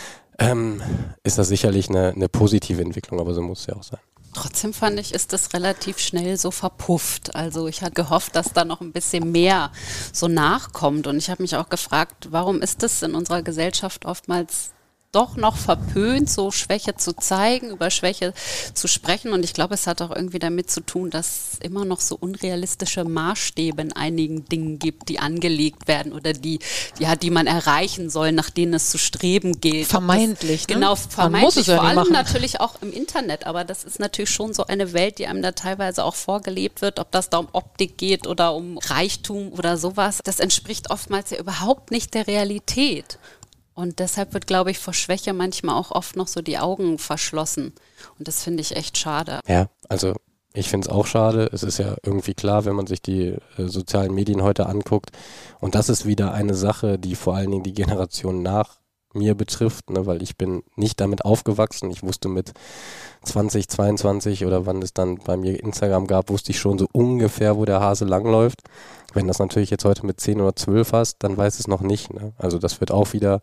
Speaker 3: ähm, ist das sicherlich eine, eine positive Entwicklung, aber so muss es ja auch sein.
Speaker 1: Trotzdem fand ich, ist das relativ schnell so verpufft. Also ich hatte gehofft, dass da noch ein bisschen mehr so nachkommt, und ich habe mich auch gefragt, warum ist das in unserer Gesellschaft oftmals doch noch verpönt, so Schwäche zu zeigen, über Schwäche zu sprechen. Und ich glaube, es hat auch irgendwie damit zu tun, dass es immer noch so unrealistische Maßstäbe in einigen Dingen gibt, die angelegt werden oder die, ja, die man erreichen soll, nach denen es zu streben gilt.
Speaker 2: Vermeintlich,
Speaker 1: das,
Speaker 2: ne?
Speaker 1: Genau, vermeintlich,
Speaker 2: muss es ja
Speaker 1: vor allem
Speaker 2: machen.
Speaker 1: Natürlich auch im Internet, aber das ist natürlich schon so eine Welt, die einem da teilweise auch vorgelebt wird, ob das da um Optik geht oder um Reichtum oder sowas. Das entspricht oftmals ja überhaupt nicht der Realität. Und deshalb wird, glaube ich, vor Schwäche manchmal auch oft noch so die Augen verschlossen. Und das finde ich echt schade.
Speaker 3: Ja, also ich finde es auch schade. Es ist ja irgendwie klar, wenn man sich die äh, sozialen Medien heute anguckt. Und das ist wieder eine Sache, die vor allen Dingen die Generation nach mir betrifft, ne, weil ich bin nicht damit aufgewachsen. Ich wusste mit zwanzig, zweiundzwanzig oder wann es dann bei mir Instagram gab, wusste ich schon so ungefähr, wo der Hase langläuft. Wenn das natürlich jetzt heute mit zehn oder zwölf hast, dann weiß es noch nicht. Ne? Also das wird auch wieder,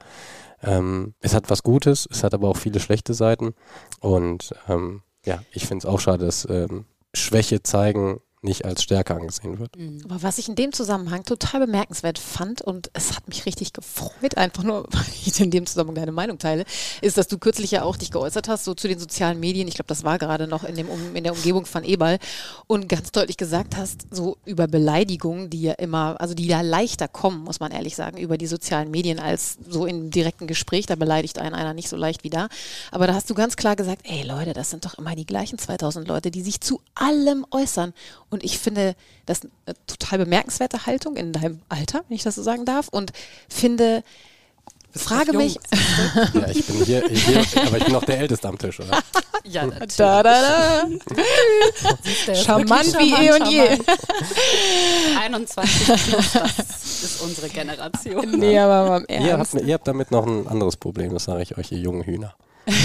Speaker 3: ähm, es hat was Gutes, es hat aber auch viele schlechte Seiten. Und ähm, ja, ich finde es auch schade, dass ähm, Schwäche zeigen nicht als Stärke angesehen wird.
Speaker 2: Aber was ich in dem Zusammenhang total bemerkenswert fand, und es hat mich richtig gefreut, einfach nur, weil ich in dem Zusammenhang deine Meinung teile, ist, dass du kürzlich ja auch dich geäußert hast, so zu den sozialen Medien, ich glaube, das war gerade noch in, dem, um, in der Umgebung von Eberl, und ganz deutlich gesagt hast, so über Beleidigungen, die ja immer, also die da leichter kommen, muss man ehrlich sagen, über die sozialen Medien als so im direkten Gespräch, da beleidigt einen einer nicht so leicht wie da, aber da hast du ganz klar gesagt, ey Leute, das sind doch immer die gleichen zweitausend Leute, die sich zu allem äußern. Und ich finde das eine total bemerkenswerte Haltung in deinem Alter, wenn ich das so sagen darf. Und finde, frage mich...
Speaker 3: Ja, ich bin hier, hier, aber ich bin noch der Älteste am Tisch, oder?
Speaker 1: Ja, natürlich.
Speaker 2: Da, da, da. Charmant wie eh und je.
Speaker 1: einundzwanzig plus, das ist unsere Generation.
Speaker 2: Nee, aber mal im Ernst.
Speaker 3: Ihr habt, ihr habt damit noch ein anderes Problem, das sage ich euch, ihr jungen Hühner.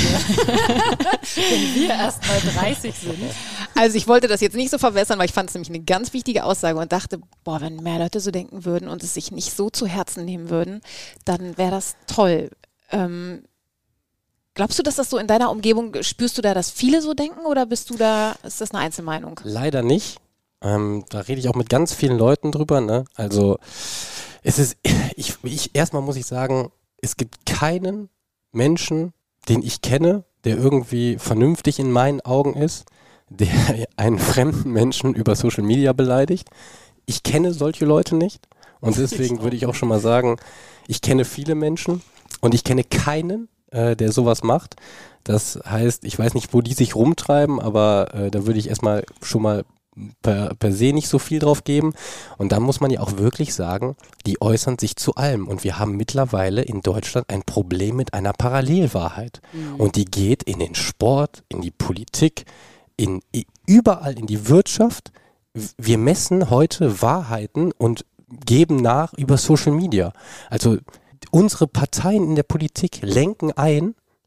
Speaker 1: Wenn wir erst mal dreißig sind.
Speaker 2: Also ich wollte das jetzt nicht so verwässern, weil ich fand es nämlich eine ganz wichtige Aussage und dachte, boah, wenn mehr Leute so denken würden und es sich nicht so zu Herzen nehmen würden, dann wäre das toll. Ähm, glaubst du, dass das so in deiner Umgebung, spürst du da, dass viele so denken, oder bist du da, ist das eine Einzelmeinung?
Speaker 3: Leider nicht. Ähm, da rede ich auch mit ganz vielen Leuten drüber, ne? Also es ist, ich, ich erstmal muss ich sagen, es gibt keinen Menschen, den ich kenne, der irgendwie vernünftig in meinen Augen ist, der einen fremden Menschen über Social Media beleidigt. Ich kenne solche Leute nicht, und deswegen würde ich auch schon mal sagen, ich kenne viele Menschen und ich kenne keinen, äh, der sowas macht. Das heißt, ich weiß nicht, wo die sich rumtreiben, aber äh, da würde ich erstmal schon mal Per, per se nicht so viel drauf geben. Und dann muss man ja auch wirklich sagen, die äußern sich zu allem. Und wir haben mittlerweile in Deutschland ein Problem mit einer Parallelwahrheit. Mhm. Und die geht in den Sport, in die Politik, in, überall in die Wirtschaft. Wir messen heute Wahrheiten und geben nach über Social Media. Also unsere Parteien in der Politik lenken ein,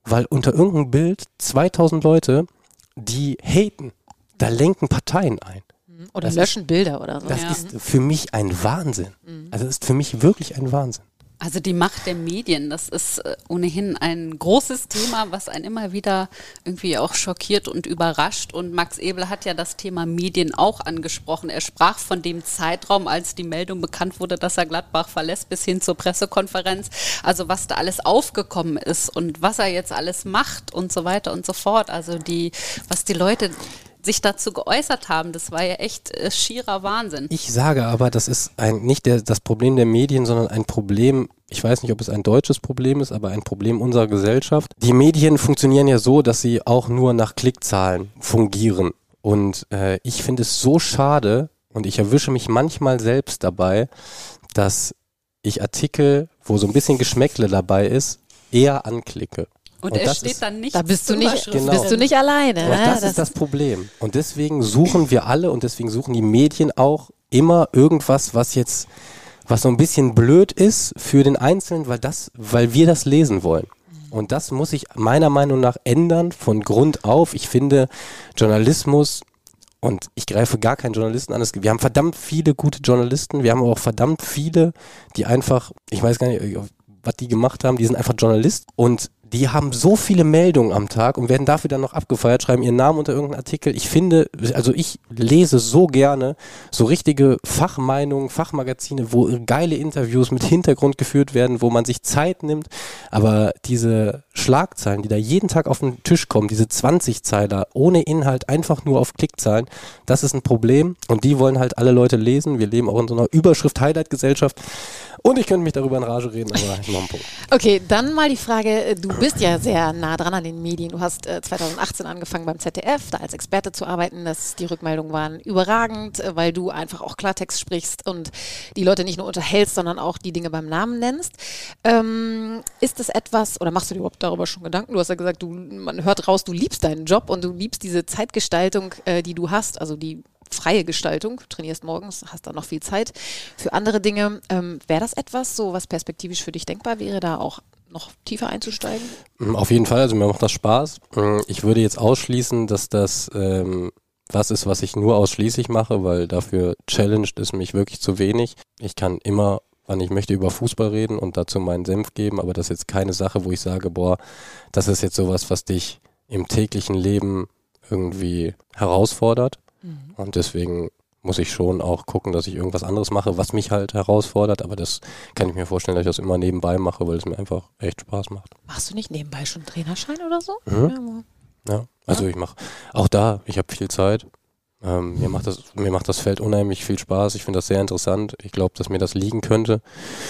Speaker 3: weil unter irgendeinem Bild zweitausend Leute, die haten, da lenken Parteien ein.
Speaker 2: Oder
Speaker 3: das
Speaker 2: löschen
Speaker 3: ist,
Speaker 2: Bilder oder so.
Speaker 3: Das
Speaker 1: ja.
Speaker 3: ist für mich ein Wahnsinn. Also das ist für mich wirklich ein Wahnsinn.
Speaker 1: Also die Macht der Medien, das ist äh, ohnehin ein großes Thema, was einen immer wieder irgendwie auch schockiert und überrascht. Und Max Eberl hat ja das Thema Medien auch angesprochen. Er sprach von dem Zeitraum, als die Meldung bekannt wurde, dass er Gladbach verlässt, bis hin zur Pressekonferenz. Also was da alles aufgekommen ist und was er jetzt alles macht und so weiter und so fort. Also die, was die Leute sich dazu geäußert haben, das war ja echt äh, schierer Wahnsinn.
Speaker 3: Ich sage aber, das ist ein, nicht der, das Problem der Medien, sondern ein Problem, ich weiß nicht, ob es ein deutsches Problem ist, aber ein Problem unserer Gesellschaft. Die Medien funktionieren ja so, dass sie auch nur nach Klickzahlen fungieren. Und äh, ich finde es so schade und ich erwische mich manchmal selbst dabei, dass ich Artikel, wo so ein bisschen Geschmäckle dabei ist, eher anklicke.
Speaker 1: Und,
Speaker 3: Und
Speaker 1: er
Speaker 3: das
Speaker 1: steht
Speaker 3: ist-
Speaker 1: dann nicht
Speaker 2: Da bist du
Speaker 1: zur
Speaker 2: nicht,
Speaker 1: Überschrift.
Speaker 3: Genau.
Speaker 2: bist du nicht alleine.
Speaker 3: Und
Speaker 2: ne?
Speaker 3: das, ist das Problem. Und deswegen suchen wir alle und deswegen suchen die Medien auch immer irgendwas, was jetzt, was so ein bisschen blöd ist für den Einzelnen, weil das, weil wir das lesen wollen. Und das muss sich meiner Meinung nach ändern von Grund auf. Ich finde, Journalismus, und ich greife gar keinen Journalisten an. Es gibt- Wir haben verdammt viele gute Journalisten. Wir haben aber auch verdammt viele, die einfach, ich weiß gar nicht, was die gemacht haben, die sind einfach Journalist und die haben so viele Meldungen am Tag und werden dafür dann noch abgefeiert, schreiben ihren Namen unter irgendeinen Artikel. Ich finde, also ich lese so gerne so richtige Fachmeinungen, Fachmagazine, wo geile Interviews mit Hintergrund geführt werden, wo man sich Zeit nimmt. Aber diese Schlagzeilen, die da jeden Tag auf den Tisch kommen, diese zwanzig-Zeiler ohne Inhalt, einfach nur auf Klickzahlen, das ist ein Problem und die wollen halt alle Leute lesen. Wir leben auch in so einer Überschrift-Highlight-Gesellschaft und ich könnte mich darüber in Rage reden, aber noch ein Punkt.
Speaker 2: Okay, dann mal die Frage, du bist ja sehr nah dran an den Medien. Du hast äh, zweitausendachtzehn angefangen beim Z D F, da als Experte zu arbeiten. Das, die Rückmeldungen waren überragend, äh, weil du einfach auch Klartext sprichst und die Leute nicht nur unterhältst, sondern auch die Dinge beim Namen nennst. Ähm, ist das etwas, oder machst du dir überhaupt darüber schon Gedanken? Du hast ja gesagt, du, man hört raus, du liebst deinen Job und du liebst diese Zeitgestaltung, äh, die du hast, also die freie Gestaltung, du trainierst morgens, hast dann noch viel Zeit für andere Dinge. Ähm, Wäre das etwas, so was perspektivisch für dich denkbar wäre, da auch noch tiefer einzusteigen?
Speaker 3: Auf jeden Fall, also mir macht das Spaß. Ich würde jetzt ausschließen, dass das ähm, was ist, was ich nur ausschließlich mache, weil dafür challenged es mich wirklich zu wenig. Ich kann immer, wann ich möchte, über Fußball reden und dazu meinen Senf geben, aber das ist jetzt keine Sache, wo ich sage, boah, das ist jetzt sowas, was dich im täglichen Leben irgendwie herausfordert. Mhm. Und deswegen muss ich schon auch gucken, dass ich irgendwas anderes mache, was mich halt herausfordert. Aber das kann ich mir vorstellen, dass ich das immer nebenbei mache, weil es mir einfach echt Spaß macht.
Speaker 2: Machst du nicht nebenbei schon einen Trainerschein oder so?
Speaker 3: Mhm.
Speaker 2: Ja,
Speaker 3: Ja, also ich mache auch da, ich habe viel Zeit. Ähm, mir macht das, mir macht das Feld unheimlich viel Spaß. Ich finde das sehr interessant. Ich glaube, dass mir das liegen könnte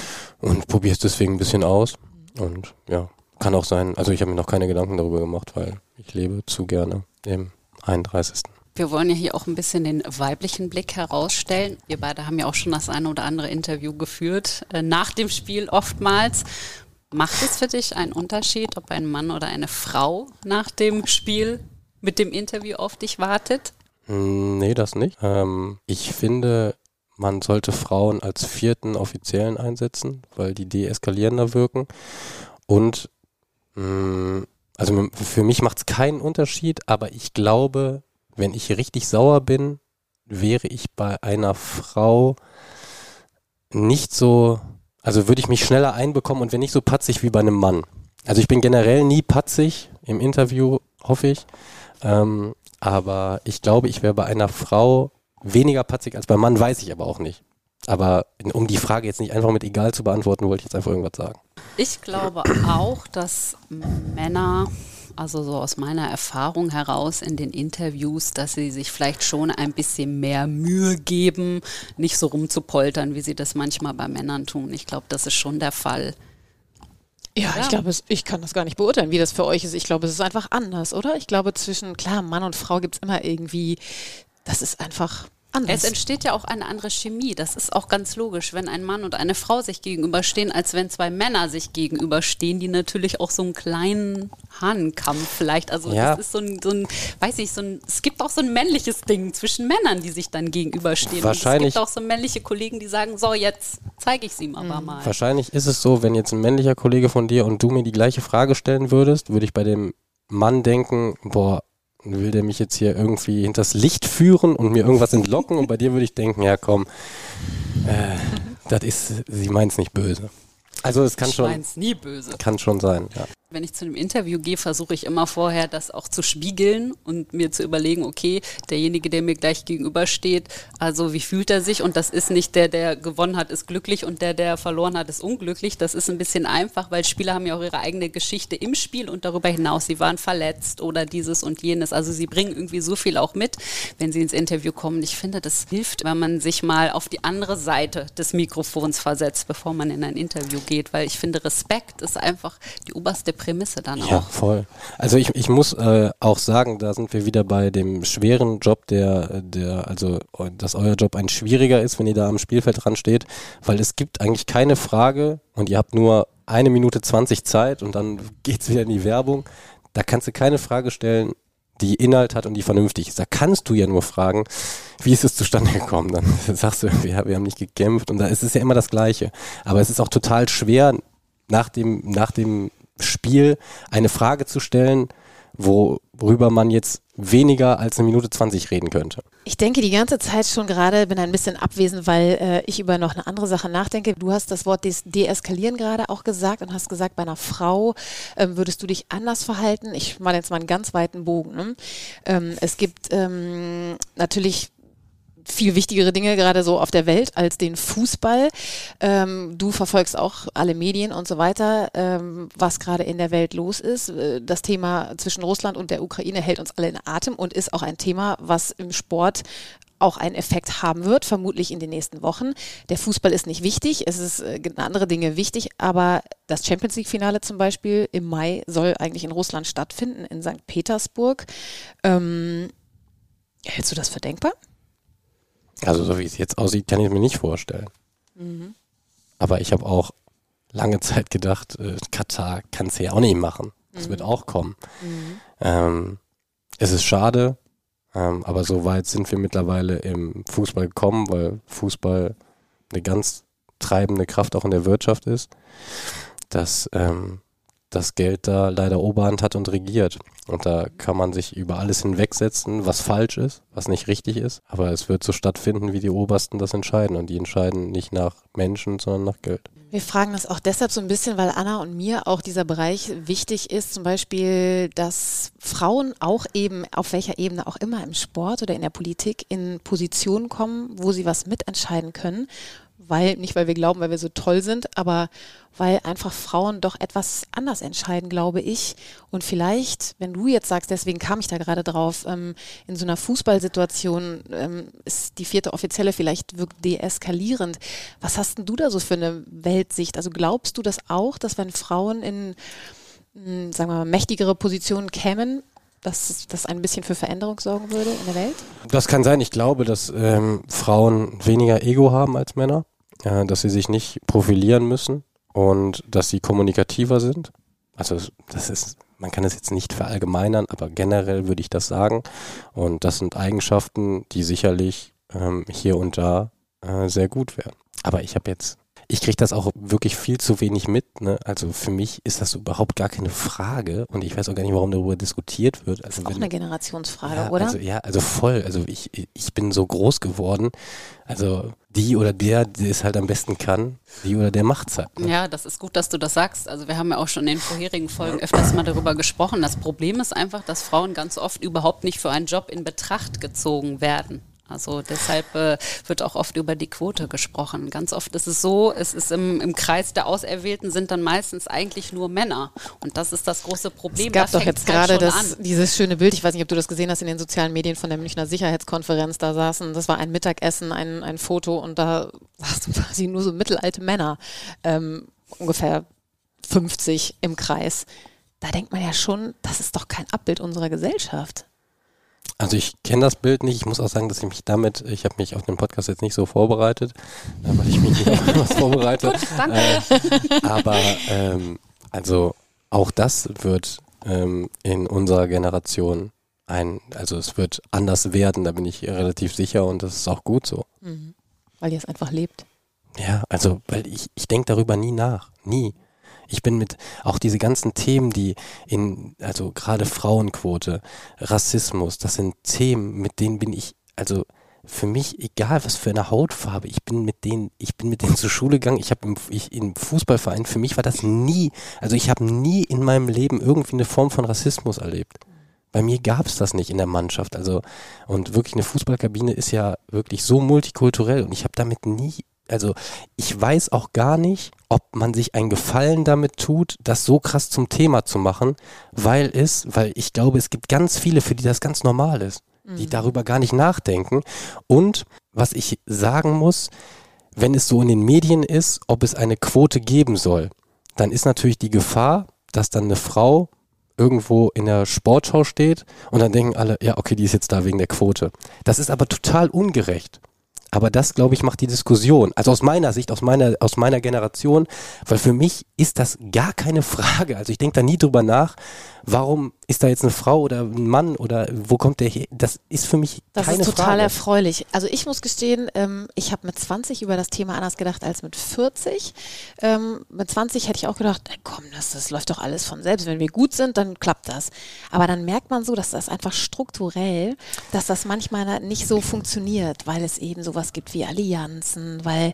Speaker 3: und probiere es deswegen ein bisschen aus. Und ja, kann auch sein. Also ich habe mir noch keine Gedanken darüber gemacht, weil ich lebe zu gerne im einunddreißigsten
Speaker 1: Wir wollen ja hier auch ein bisschen den weiblichen Blick herausstellen. Wir beide haben ja auch schon das eine oder andere Interview geführt, äh, nach dem Spiel oftmals. Macht es für dich einen Unterschied, ob ein Mann oder eine Frau nach dem Spiel mit dem Interview auf dich wartet?
Speaker 3: Nee, das nicht. Ähm, ich finde, man sollte Frauen als vierten Offiziellen einsetzen, weil die deeskalierender wirken. Und mh, also für mich macht es keinen Unterschied, aber ich glaube, wenn ich richtig sauer bin, wäre ich bei einer Frau nicht so, also würde ich mich schneller einbekommen und wäre nicht so patzig wie bei einem Mann. Also ich bin generell nie patzig im Interview, hoffe ich. Ähm, aber ich glaube, ich wäre bei einer Frau weniger patzig als beim Mann, weiß ich aber auch nicht. Aber um die Frage jetzt nicht einfach mit egal zu beantworten, wollte ich jetzt einfach irgendwas sagen.
Speaker 1: Ich glaube auch, dass Männer, also so aus meiner Erfahrung heraus in den Interviews, dass sie sich vielleicht schon ein bisschen mehr Mühe geben, nicht so rumzupoltern, wie sie das manchmal bei Männern tun. Ich glaube, das ist schon der Fall.
Speaker 2: Ja,
Speaker 1: Ja.
Speaker 2: ich glaube, es- ich kann das gar nicht beurteilen, wie das für euch ist. Ich glaube, es ist einfach anders, oder? Ich glaube, zwischen, klar, Mann und Frau gibt es immer irgendwie, das ist einfach, anders.
Speaker 1: Es entsteht ja auch eine andere Chemie. Das ist auch ganz logisch, wenn ein Mann und eine Frau sich gegenüberstehen, als wenn zwei Männer sich gegenüberstehen, die natürlich auch so einen kleinen Hahnenkampf vielleicht. Also
Speaker 3: ja.
Speaker 1: es ist so ein, so ein, weiß ich, so ein, es gibt auch so ein männliches Ding zwischen Männern, die sich dann gegenüberstehen.
Speaker 3: Wahrscheinlich.
Speaker 1: Und es gibt auch so männliche Kollegen, die sagen, so jetzt zeige ich es ihm aber mal.
Speaker 3: Wahrscheinlich ist es so, wenn jetzt ein männlicher Kollege von dir und du mir die gleiche Frage stellen würdest, würde ich bei dem Mann denken, boah, will der mich jetzt hier irgendwie hinters Licht führen und mir irgendwas entlocken? Und bei dir würde ich denken, ja komm, äh, das ist, sie meint es nicht böse. Also es kann
Speaker 1: Ich
Speaker 3: schon,
Speaker 1: mein's nie böse.
Speaker 3: kann schon sein, ja.
Speaker 1: Wenn ich zu einem Interview gehe, versuche ich immer vorher, das auch zu spiegeln und mir zu überlegen, okay, derjenige, der mir gleich gegenübersteht, also wie fühlt er sich? Und das ist nicht der, der gewonnen hat, ist glücklich und der, der verloren hat, ist unglücklich. Das ist ein bisschen einfach, weil Spieler haben ja auch ihre eigene Geschichte im Spiel und darüber hinaus. Sie waren verletzt oder dieses und jenes. Also sie bringen irgendwie so viel auch mit, wenn sie ins Interview kommen. Ich finde, das hilft, wenn man sich mal auf die andere Seite des Mikrofons versetzt, bevor man in ein Interview geht, weil ich finde, Respekt ist einfach die oberste Prämisse dann
Speaker 3: Ja,
Speaker 1: auch.
Speaker 3: voll. Also ich, ich muss äh, auch sagen, da sind wir wieder bei dem schweren Job, der, der, also dass euer Job ein schwieriger ist, wenn ihr da am Spielfeld dran steht, weil es gibt eigentlich keine Frage und ihr habt nur eine Minute zwanzig Zeit und dann geht's wieder in die Werbung. Da kannst du keine Frage stellen, die Inhalt hat und die vernünftig ist. Da kannst du ja nur fragen, wie ist es zustande gekommen? Dann sagst du, ja, wir haben nicht gekämpft und da ist es ja immer das Gleiche. Aber es ist auch total schwer, nach dem, nach dem Spiel eine Frage zu stellen, worüber man jetzt weniger als eine Minute zwanzig reden könnte.
Speaker 2: Ich denke die ganze Zeit schon gerade, bin ein bisschen abwesend, weil äh, ich über noch eine andere Sache nachdenke. Du hast das Wort des deeskalieren gerade auch gesagt und hast gesagt, bei einer Frau ähm, würdest du dich anders verhalten. Ich mache jetzt mal einen ganz weiten Bogen. Ne? Ähm, es gibt ähm, natürlich viel wichtigere Dinge gerade so auf der Welt als den Fußball. Ähm, du verfolgst auch alle Medien und so weiter, ähm, was gerade in der Welt los ist. Das Thema zwischen Russland und der Ukraine hält uns alle in Atem und ist auch ein Thema, was im Sport auch einen Effekt haben wird, vermutlich in den nächsten Wochen. Der Fußball ist nicht wichtig, es ist äh, andere Dinge wichtig, aber das Champions League-Finale zum Beispiel im Mai soll eigentlich in Russland stattfinden, in Sankt Petersburg. Ähm, hältst du das für denkbar?
Speaker 3: Also so wie es jetzt aussieht, kann ich mir nicht vorstellen. Mhm. Aber ich habe auch lange Zeit gedacht, äh, Katar kann es ja auch nicht machen. Das mhm. wird auch kommen. Mhm. Ähm, es ist schade, ähm, aber so weit sind wir mittlerweile im Fußball gekommen, weil Fußball eine ganz treibende Kraft auch in der Wirtschaft ist, dass ähm, das Geld da leider Oberhand hat und regiert. Und da kann man sich über alles hinwegsetzen, was falsch ist, was nicht richtig ist. Aber es wird so stattfinden, wie die Obersten das entscheiden. Und die entscheiden nicht nach Menschen, sondern nach Geld.
Speaker 2: Wir fragen das auch deshalb so ein bisschen, weil Anna und mir auch dieser Bereich wichtig ist. Zum Beispiel, dass Frauen auch eben, auf welcher Ebene auch immer im Sport oder in der Politik, in Positionen kommen, wo sie was mitentscheiden können. Weil, nicht weil wir glauben, weil wir so toll sind, aber weil einfach Frauen doch etwas anders entscheiden, glaube ich. Und vielleicht, wenn du jetzt sagst, deswegen kam ich da gerade drauf, ähm, in so einer Fußballsituation ähm, ist die vierte Offizielle vielleicht wirkt deeskalierend. Was hast denn du da so für eine Weltsicht? Also glaubst du das auch, dass wenn Frauen in, mh, sagen wir mal, mächtigere Positionen kämen, dass das ein bisschen für Veränderung sorgen würde in der Welt?
Speaker 3: Das kann sein. Ich glaube, dass ähm, Frauen weniger Ego haben als Männer, äh, dass sie sich nicht profilieren müssen und dass sie kommunikativer sind. Also das ist, man kann es jetzt nicht verallgemeinern, aber generell würde ich das sagen. Und das sind Eigenschaften, die sicherlich ähm, hier und da äh, sehr gut wären. Aber ich habe jetzt Ich kriege das auch wirklich viel zu wenig mit. Ne? Also für mich ist das überhaupt gar keine Frage und ich weiß auch gar nicht, warum darüber diskutiert wird. Also
Speaker 2: das ist auch
Speaker 3: wenn,
Speaker 2: eine Generationsfrage,
Speaker 3: ja,
Speaker 2: oder?
Speaker 3: Also, ja, also voll. Also ich, ich bin so groß geworden. Also die oder der, der es halt am besten kann, die oder der macht's halt. Ne?
Speaker 1: Ja, das ist gut, dass du das sagst. Also wir haben ja auch schon in den vorherigen Folgen öfters mal darüber gesprochen. Das Problem ist einfach, dass Frauen ganz oft überhaupt nicht für einen Job in Betracht gezogen werden. Also deshalb äh, wird auch oft über die Quote gesprochen. Ganz oft ist es so, es ist im, im Kreis der Auserwählten sind dann meistens eigentlich nur Männer. Und das ist das große Problem.
Speaker 2: Es gab
Speaker 1: da
Speaker 2: doch jetzt
Speaker 1: halt
Speaker 2: gerade das, dieses schöne Bild, ich weiß nicht, ob du das gesehen hast in den sozialen Medien von der Münchner Sicherheitskonferenz, da saßen, das war ein Mittagessen, ein, ein Foto und da saßen quasi nur so mittelalte Männer, ähm, ungefähr fünfzig im Kreis. Da denkt man ja schon, das ist doch kein Abbild unserer Gesellschaft.
Speaker 3: Also ich kenne das Bild nicht. Ich muss auch sagen, dass ich mich damit, ich habe mich auf den Podcast jetzt nicht so vorbereitet, äh, weil ich mich nicht auf etwas vorbereite.
Speaker 1: Gut, danke.
Speaker 3: Äh, aber ähm, also auch das wird ähm, in unserer Generation ein, also es wird anders werden, da bin ich relativ sicher und das ist auch gut so.
Speaker 2: Mhm. Weil ihr es einfach lebt.
Speaker 3: Ja, also weil ich, ich denke darüber nie nach, nie. Ich bin mit auch diese ganzen Themen, die in, also gerade Frauenquote, Rassismus, das sind Themen, mit denen bin ich, also für mich, egal was für eine Hautfarbe, ich bin mit denen, ich bin mit denen zur Schule gegangen, ich habe im, ich, im Fußballverein, für mich war das nie, also ich habe nie in meinem Leben irgendwie eine Form von Rassismus erlebt. Bei mir gab es das nicht in der Mannschaft, also und wirklich eine Fußballkabine ist ja wirklich so multikulturell und ich habe damit nie, also ich weiß auch gar nicht, ob man sich einen Gefallen damit tut, das so krass zum Thema zu machen, weil es, weil ich glaube, es gibt ganz viele, für die das ganz normal ist, die darüber gar nicht nachdenken. Und was ich sagen muss, wenn es so in den Medien ist, ob es eine Quote geben soll, dann ist natürlich die Gefahr, dass dann eine Frau irgendwo in der Sportschau steht und dann denken alle, ja okay, die ist jetzt da wegen der Quote. Das ist aber total ungerecht. Aber das, glaube ich, macht die Diskussion, also aus meiner Sicht, aus meiner, aus meiner Generation, weil für mich ist das gar keine Frage. Also ich denke da nie drüber nach, warum ist da jetzt eine Frau oder ein Mann oder wo kommt der her? Das ist für mich
Speaker 2: Das
Speaker 3: keine
Speaker 2: ist total
Speaker 3: Frage.
Speaker 2: erfreulich. Also ich muss gestehen, ähm, ich habe mit zwanzig über das Thema anders gedacht als mit vierzig. Ähm, mit zwanzig hätte ich auch gedacht, ey, komm, das, das läuft doch alles von selbst. Wenn wir gut sind, dann klappt das. Aber dann merkt man so, dass das einfach strukturell, dass das manchmal nicht so funktioniert, weil es eben sowas gibt wie Allianzen, weil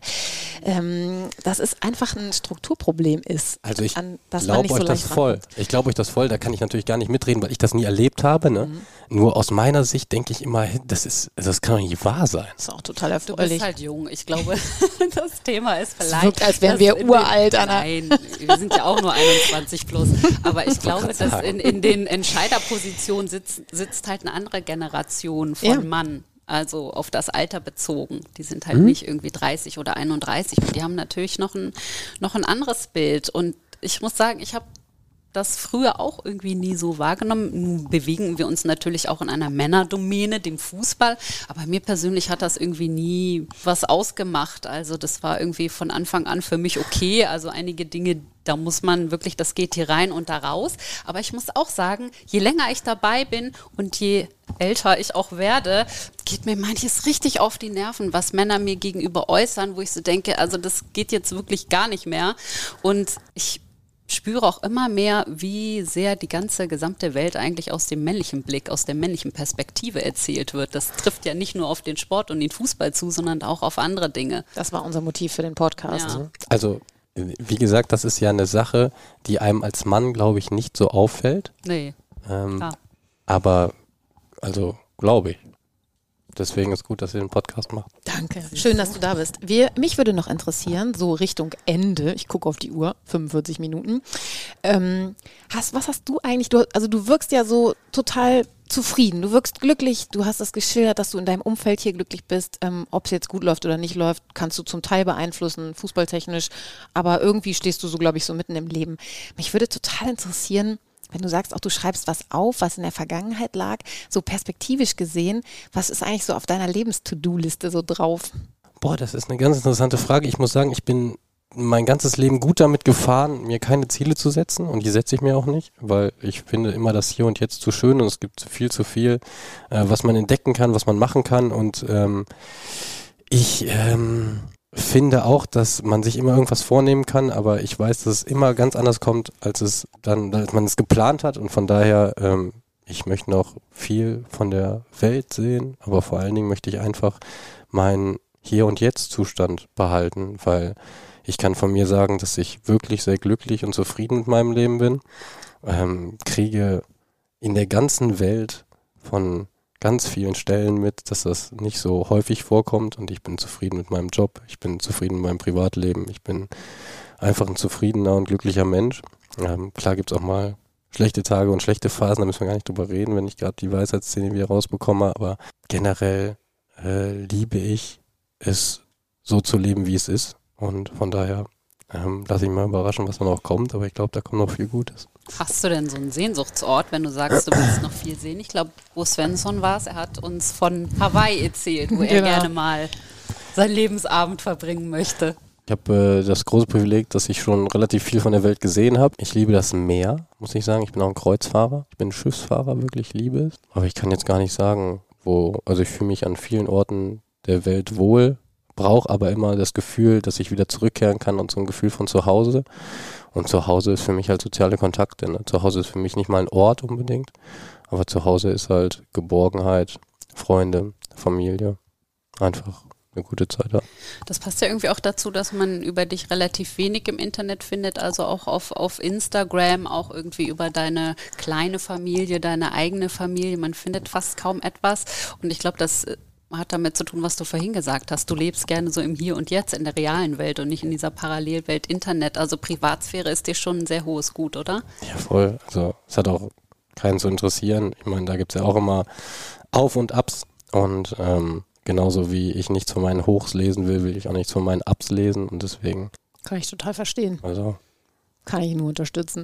Speaker 2: ähm, das ist einfach ein Strukturproblem ist.
Speaker 3: Also ich
Speaker 2: an das man
Speaker 3: glaube
Speaker 2: nicht
Speaker 3: euch
Speaker 2: so
Speaker 3: das
Speaker 2: leicht
Speaker 3: voll.
Speaker 2: rankommt.
Speaker 3: Ich glaube euch das voll. Da kann ich natürlich gar nicht mitreden, weil ich das nie erlebt habe. Ne?
Speaker 2: Mhm.
Speaker 3: Nur aus meiner Sicht denke ich immer, das ist, das kann doch nicht wahr sein.
Speaker 2: Das ist auch total
Speaker 1: Du
Speaker 2: erfreulich.
Speaker 1: bist halt jung. Ich glaube, das Thema ist
Speaker 2: Es
Speaker 1: vielleicht...
Speaker 2: wirkt, als wären
Speaker 1: dass
Speaker 2: wir
Speaker 1: in
Speaker 2: uralt,
Speaker 1: den,
Speaker 2: Anna.
Speaker 1: Nein, wir sind ja auch nur einundzwanzig plus. Aber ich glaube,
Speaker 3: grad
Speaker 1: dass
Speaker 3: sagen.
Speaker 1: in, in den Entscheiderpositionen sitzt, sitzt halt eine andere Generation von
Speaker 2: Ja.
Speaker 1: Mann. Also auf das Alter bezogen. Die sind halt
Speaker 3: Mhm.
Speaker 1: nicht irgendwie dreißig oder einunddreißig. Die haben natürlich noch ein, noch ein anderes Bild. Und ich muss sagen, ich habe das früher auch irgendwie nie so wahrgenommen. Nun bewegen wir uns natürlich auch in einer Männerdomäne, dem Fußball. Aber mir persönlich hat das irgendwie nie was ausgemacht. Also das war irgendwie von Anfang an für mich okay. Also einige Dinge, da muss man wirklich, das geht hier rein und da raus. Aber ich muss auch sagen, je länger ich dabei bin und je älter ich auch werde, geht mir manches richtig auf die Nerven, was Männer mir gegenüber äußern, wo ich so denke, also das geht jetzt wirklich gar nicht mehr. Und ich spüre auch immer mehr, wie sehr die ganze gesamte Welt eigentlich aus dem männlichen Blick, aus der männlichen Perspektive erzählt wird. Das trifft ja nicht nur auf den Sport und den Fußball zu, sondern auch auf andere Dinge.
Speaker 2: Das war unser Motiv für den Podcast.
Speaker 1: Ja.
Speaker 3: Also, wie gesagt, das ist ja eine Sache, die einem als Mann, glaube ich, nicht so auffällt.
Speaker 1: Nee,
Speaker 3: Ähm,
Speaker 1: klar.
Speaker 3: aber, also, glaube ich. Deswegen ist gut, dass ihr den Podcast macht.
Speaker 2: Danke. Schön, dass du da bist. Wir, mich würde noch interessieren, so Richtung Ende, ich gucke auf die Uhr, fünfundvierzig Minuten. Ähm, hast, was hast du eigentlich, du, also du wirkst ja so total zufrieden, du wirkst glücklich, du hast das geschildert, dass du in deinem Umfeld hier glücklich bist. Ähm, ob es jetzt gut läuft oder nicht läuft, kannst du zum Teil beeinflussen, fußballtechnisch, aber irgendwie stehst du so, glaube ich, so mitten im Leben. Mich würde total interessieren, wenn du sagst, auch du schreibst was auf, was in der Vergangenheit lag, so perspektivisch gesehen, was ist eigentlich so auf deiner Lebens-To-Do-Liste so drauf?
Speaker 3: Boah, das ist eine ganz interessante Frage. Ich muss sagen, ich bin mein ganzes Leben gut damit gefahren, mir keine Ziele zu setzen und die setze ich mir auch nicht, weil ich finde immer das Hier und Jetzt zu schön und es gibt viel zu viel, äh, was man entdecken kann, was man machen kann und ähm, ich ähm, finde auch, dass man sich immer irgendwas vornehmen kann, aber ich weiß, dass es immer ganz anders kommt, als es dann, als man es geplant hat und von daher, ähm, ich möchte noch viel von der Welt sehen, aber vor allen Dingen möchte ich einfach meinen Hier- und Jetzt-Zustand behalten, weil ich kann von mir sagen, dass ich wirklich sehr glücklich und zufrieden mit meinem Leben bin, ähm, kriege in der ganzen Welt von ganz vielen Stellen mit, dass das nicht so häufig vorkommt und ich bin zufrieden mit meinem Job, ich bin zufrieden mit meinem Privatleben, ich bin einfach ein zufriedener und glücklicher Mensch. Ähm, klar gibt's auch mal schlechte Tage und schlechte Phasen, da müssen wir gar nicht drüber reden, wenn ich gerade die Weisheitsszene wieder rausbekomme, aber generell äh, liebe ich es, so zu leben, wie es ist und von daher Ähm, lass ich mal überraschen, was da noch kommt, aber ich glaube, da kommt noch viel Gutes.
Speaker 1: Hast du denn so einen Sehnsuchtsort, wenn du sagst, du willst noch viel sehen? Ich glaube, Bo Svensson war es, er hat uns von Hawaii erzählt, wo er
Speaker 2: Genau.
Speaker 1: gerne mal seinen Lebensabend verbringen möchte.
Speaker 3: Ich habe äh, das große Privileg, dass ich schon relativ viel von der Welt gesehen habe. Ich liebe das Meer, muss ich sagen. Ich bin auch ein Kreuzfahrer. Ich bin ein Schiffsfahrer, wirklich liebe es. Aber ich kann jetzt gar nicht sagen, wo, also ich fühle mich an vielen Orten der Welt wohl, brauche aber immer das Gefühl, dass ich wieder zurückkehren kann und so ein Gefühl von zu Hause. Und zu Hause ist für mich halt soziale Kontakte. Ne? Zu Hause ist für mich nicht mal ein Ort unbedingt, aber zu Hause ist halt Geborgenheit, Freunde, Familie. Einfach eine gute Zeit haben.
Speaker 1: Das passt ja irgendwie auch dazu, dass man über dich relativ wenig im Internet findet, also auch auf, auf Instagram, auch irgendwie über deine kleine Familie, deine eigene Familie. Man findet fast kaum etwas und ich glaube, das hat damit zu tun, was du vorhin gesagt hast. Du lebst gerne so im Hier und Jetzt, in der realen Welt und nicht in dieser Parallelwelt Internet. Also Privatsphäre ist dir schon ein sehr hohes Gut, oder?
Speaker 3: Ja, voll. Also es hat auch keinen zu interessieren. Ich meine, da gibt es ja auch immer Auf und Abs und ähm, genauso wie ich nichts von meinen Hochs lesen will, will ich auch nichts von meinen Ups lesen und deswegen.
Speaker 2: Kann ich total verstehen.
Speaker 3: Also.
Speaker 2: Kann ich nur unterstützen.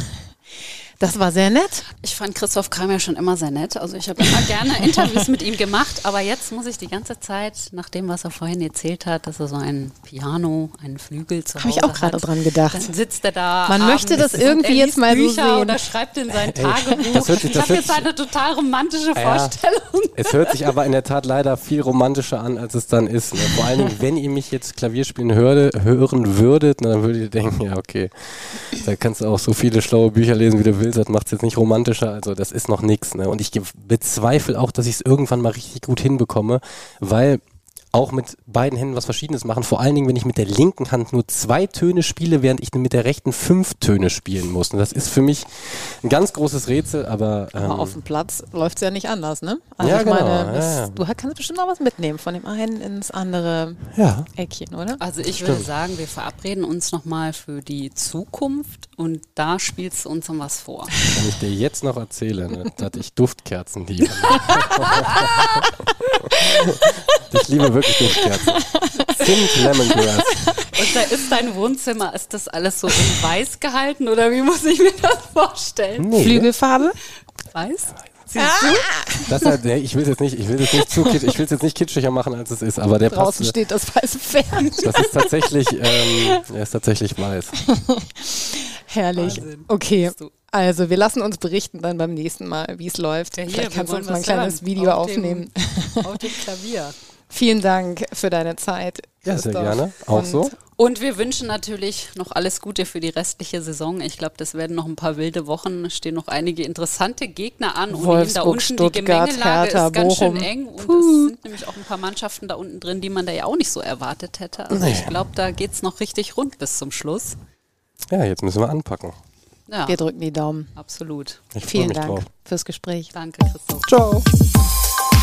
Speaker 2: Das war sehr nett.
Speaker 1: Ich fand Christoph Kram ja schon immer sehr nett. Also ich habe immer gerne Interviews mit ihm gemacht, aber jetzt muss ich die ganze Zeit, nach dem, was er vorhin erzählt hat, dass er so ein Piano, einen Flügel zu Hause
Speaker 2: Habe ich auch gerade
Speaker 1: hat,
Speaker 2: dran gedacht.
Speaker 1: dann sitzt er da.
Speaker 2: Man
Speaker 1: abends
Speaker 2: möchte das
Speaker 1: und
Speaker 2: irgendwie
Speaker 1: er
Speaker 2: jetzt
Speaker 1: liest
Speaker 2: mal so
Speaker 1: Bücher
Speaker 2: sehen.
Speaker 1: oder schreibt in sein
Speaker 3: Ey,
Speaker 1: Tagebuch.
Speaker 3: das hört sich-
Speaker 1: ich
Speaker 3: das
Speaker 1: habe
Speaker 3: hört
Speaker 1: jetzt eine total romantische
Speaker 3: Ja.
Speaker 1: Vorstellung.
Speaker 3: Es hört sich aber in der Tat leider viel romantischer an, als es dann ist. Ne? Vor allen Dingen, wenn ihr mich jetzt Klavier spielen hörde, hören würdet, na, dann würdet ihr denken, ja okay, da kannst du auch so viele schlaue Bücher lesen, wie du willst, das macht es jetzt nicht romantischer, also das ist noch nichts. Ne? Und ich ge- bezweifle auch, dass ich es irgendwann mal richtig gut hinbekomme, weil auch mit beiden Händen was Verschiedenes machen, vor allen Dingen, wenn ich mit der linken Hand nur zwei Töne spiele, während ich mit der rechten fünf Töne spielen muss. Und das ist für mich ein ganz großes Rätsel, aber... Ähm,
Speaker 2: Aber auf dem Platz läuft es ja nicht anders, ne? Also
Speaker 3: Ja,
Speaker 2: ich
Speaker 3: genau,
Speaker 2: meine, das,
Speaker 3: ja, ja.
Speaker 2: du kannst bestimmt auch was mitnehmen von dem einen ins andere
Speaker 3: ja.
Speaker 2: Eckchen, oder?
Speaker 1: Also ich würde sagen, wir verabreden uns nochmal für die Zukunft und da spielst du uns dann was vor.
Speaker 3: Wenn ich dir jetzt noch erzähle, ne, dass ich Duftkerzen liebe. Ich liebe wirklich Duftkerzen. Zimt, Lemongrass.
Speaker 1: Und da ist dein Wohnzimmer, ist das alles so in weiß gehalten oder wie muss ich mir das vorstellen?
Speaker 3: Nee,
Speaker 2: Flügelfarbe?
Speaker 1: Weiß?
Speaker 3: das halt, nee, ich will es jetzt nicht, ich will es nicht zu kitsch, ich will es jetzt nicht kitschiger machen, als es ist, aber der
Speaker 2: Draußen
Speaker 3: passt.
Speaker 2: steht das weiße Pferd.
Speaker 3: Das ist tatsächlich, ähm, er ist tatsächlich weiß.
Speaker 2: Herrlich.
Speaker 1: Wahnsinn.
Speaker 2: Okay.
Speaker 1: Bist du-
Speaker 2: Also wir lassen uns berichten dann beim nächsten Mal, wie es läuft.
Speaker 1: Ja, hier,
Speaker 2: Vielleicht
Speaker 1: wir
Speaker 2: kannst du
Speaker 1: wollen
Speaker 2: uns mal ein
Speaker 1: was
Speaker 2: kleines
Speaker 1: hören.
Speaker 2: Video
Speaker 1: Auf dem-
Speaker 2: aufnehmen.
Speaker 1: Auf dem Klavier.
Speaker 2: Vielen Dank für deine Zeit.
Speaker 3: Ja, sehr
Speaker 2: Christoph.
Speaker 3: gerne. Auch
Speaker 2: Und
Speaker 3: so.
Speaker 1: Und wir wünschen natürlich noch alles Gute für die restliche Saison. Ich glaube, das werden noch ein paar wilde Wochen. Es stehen noch einige interessante Gegner an. Ohnehin
Speaker 2: Wolfsburg,
Speaker 1: da unten
Speaker 2: Stuttgart,
Speaker 1: die Gemengelage
Speaker 2: Hertha,
Speaker 1: ist ganz
Speaker 2: Bochum.
Speaker 1: schön eng. Und es sind nämlich auch ein paar Mannschaften da unten drin, die man da ja auch nicht so erwartet hätte. Also
Speaker 3: Nee.
Speaker 1: ich glaube, da geht es noch richtig rund bis zum Schluss.
Speaker 3: Ja, jetzt müssen wir anpacken.
Speaker 1: Ja,
Speaker 2: Wir drücken die Daumen.
Speaker 1: absolut.
Speaker 3: Ich freue
Speaker 2: Vielen
Speaker 3: mich
Speaker 2: Dank
Speaker 3: drauf.
Speaker 2: fürs Gespräch.
Speaker 1: Danke, Christoph.
Speaker 3: Ciao.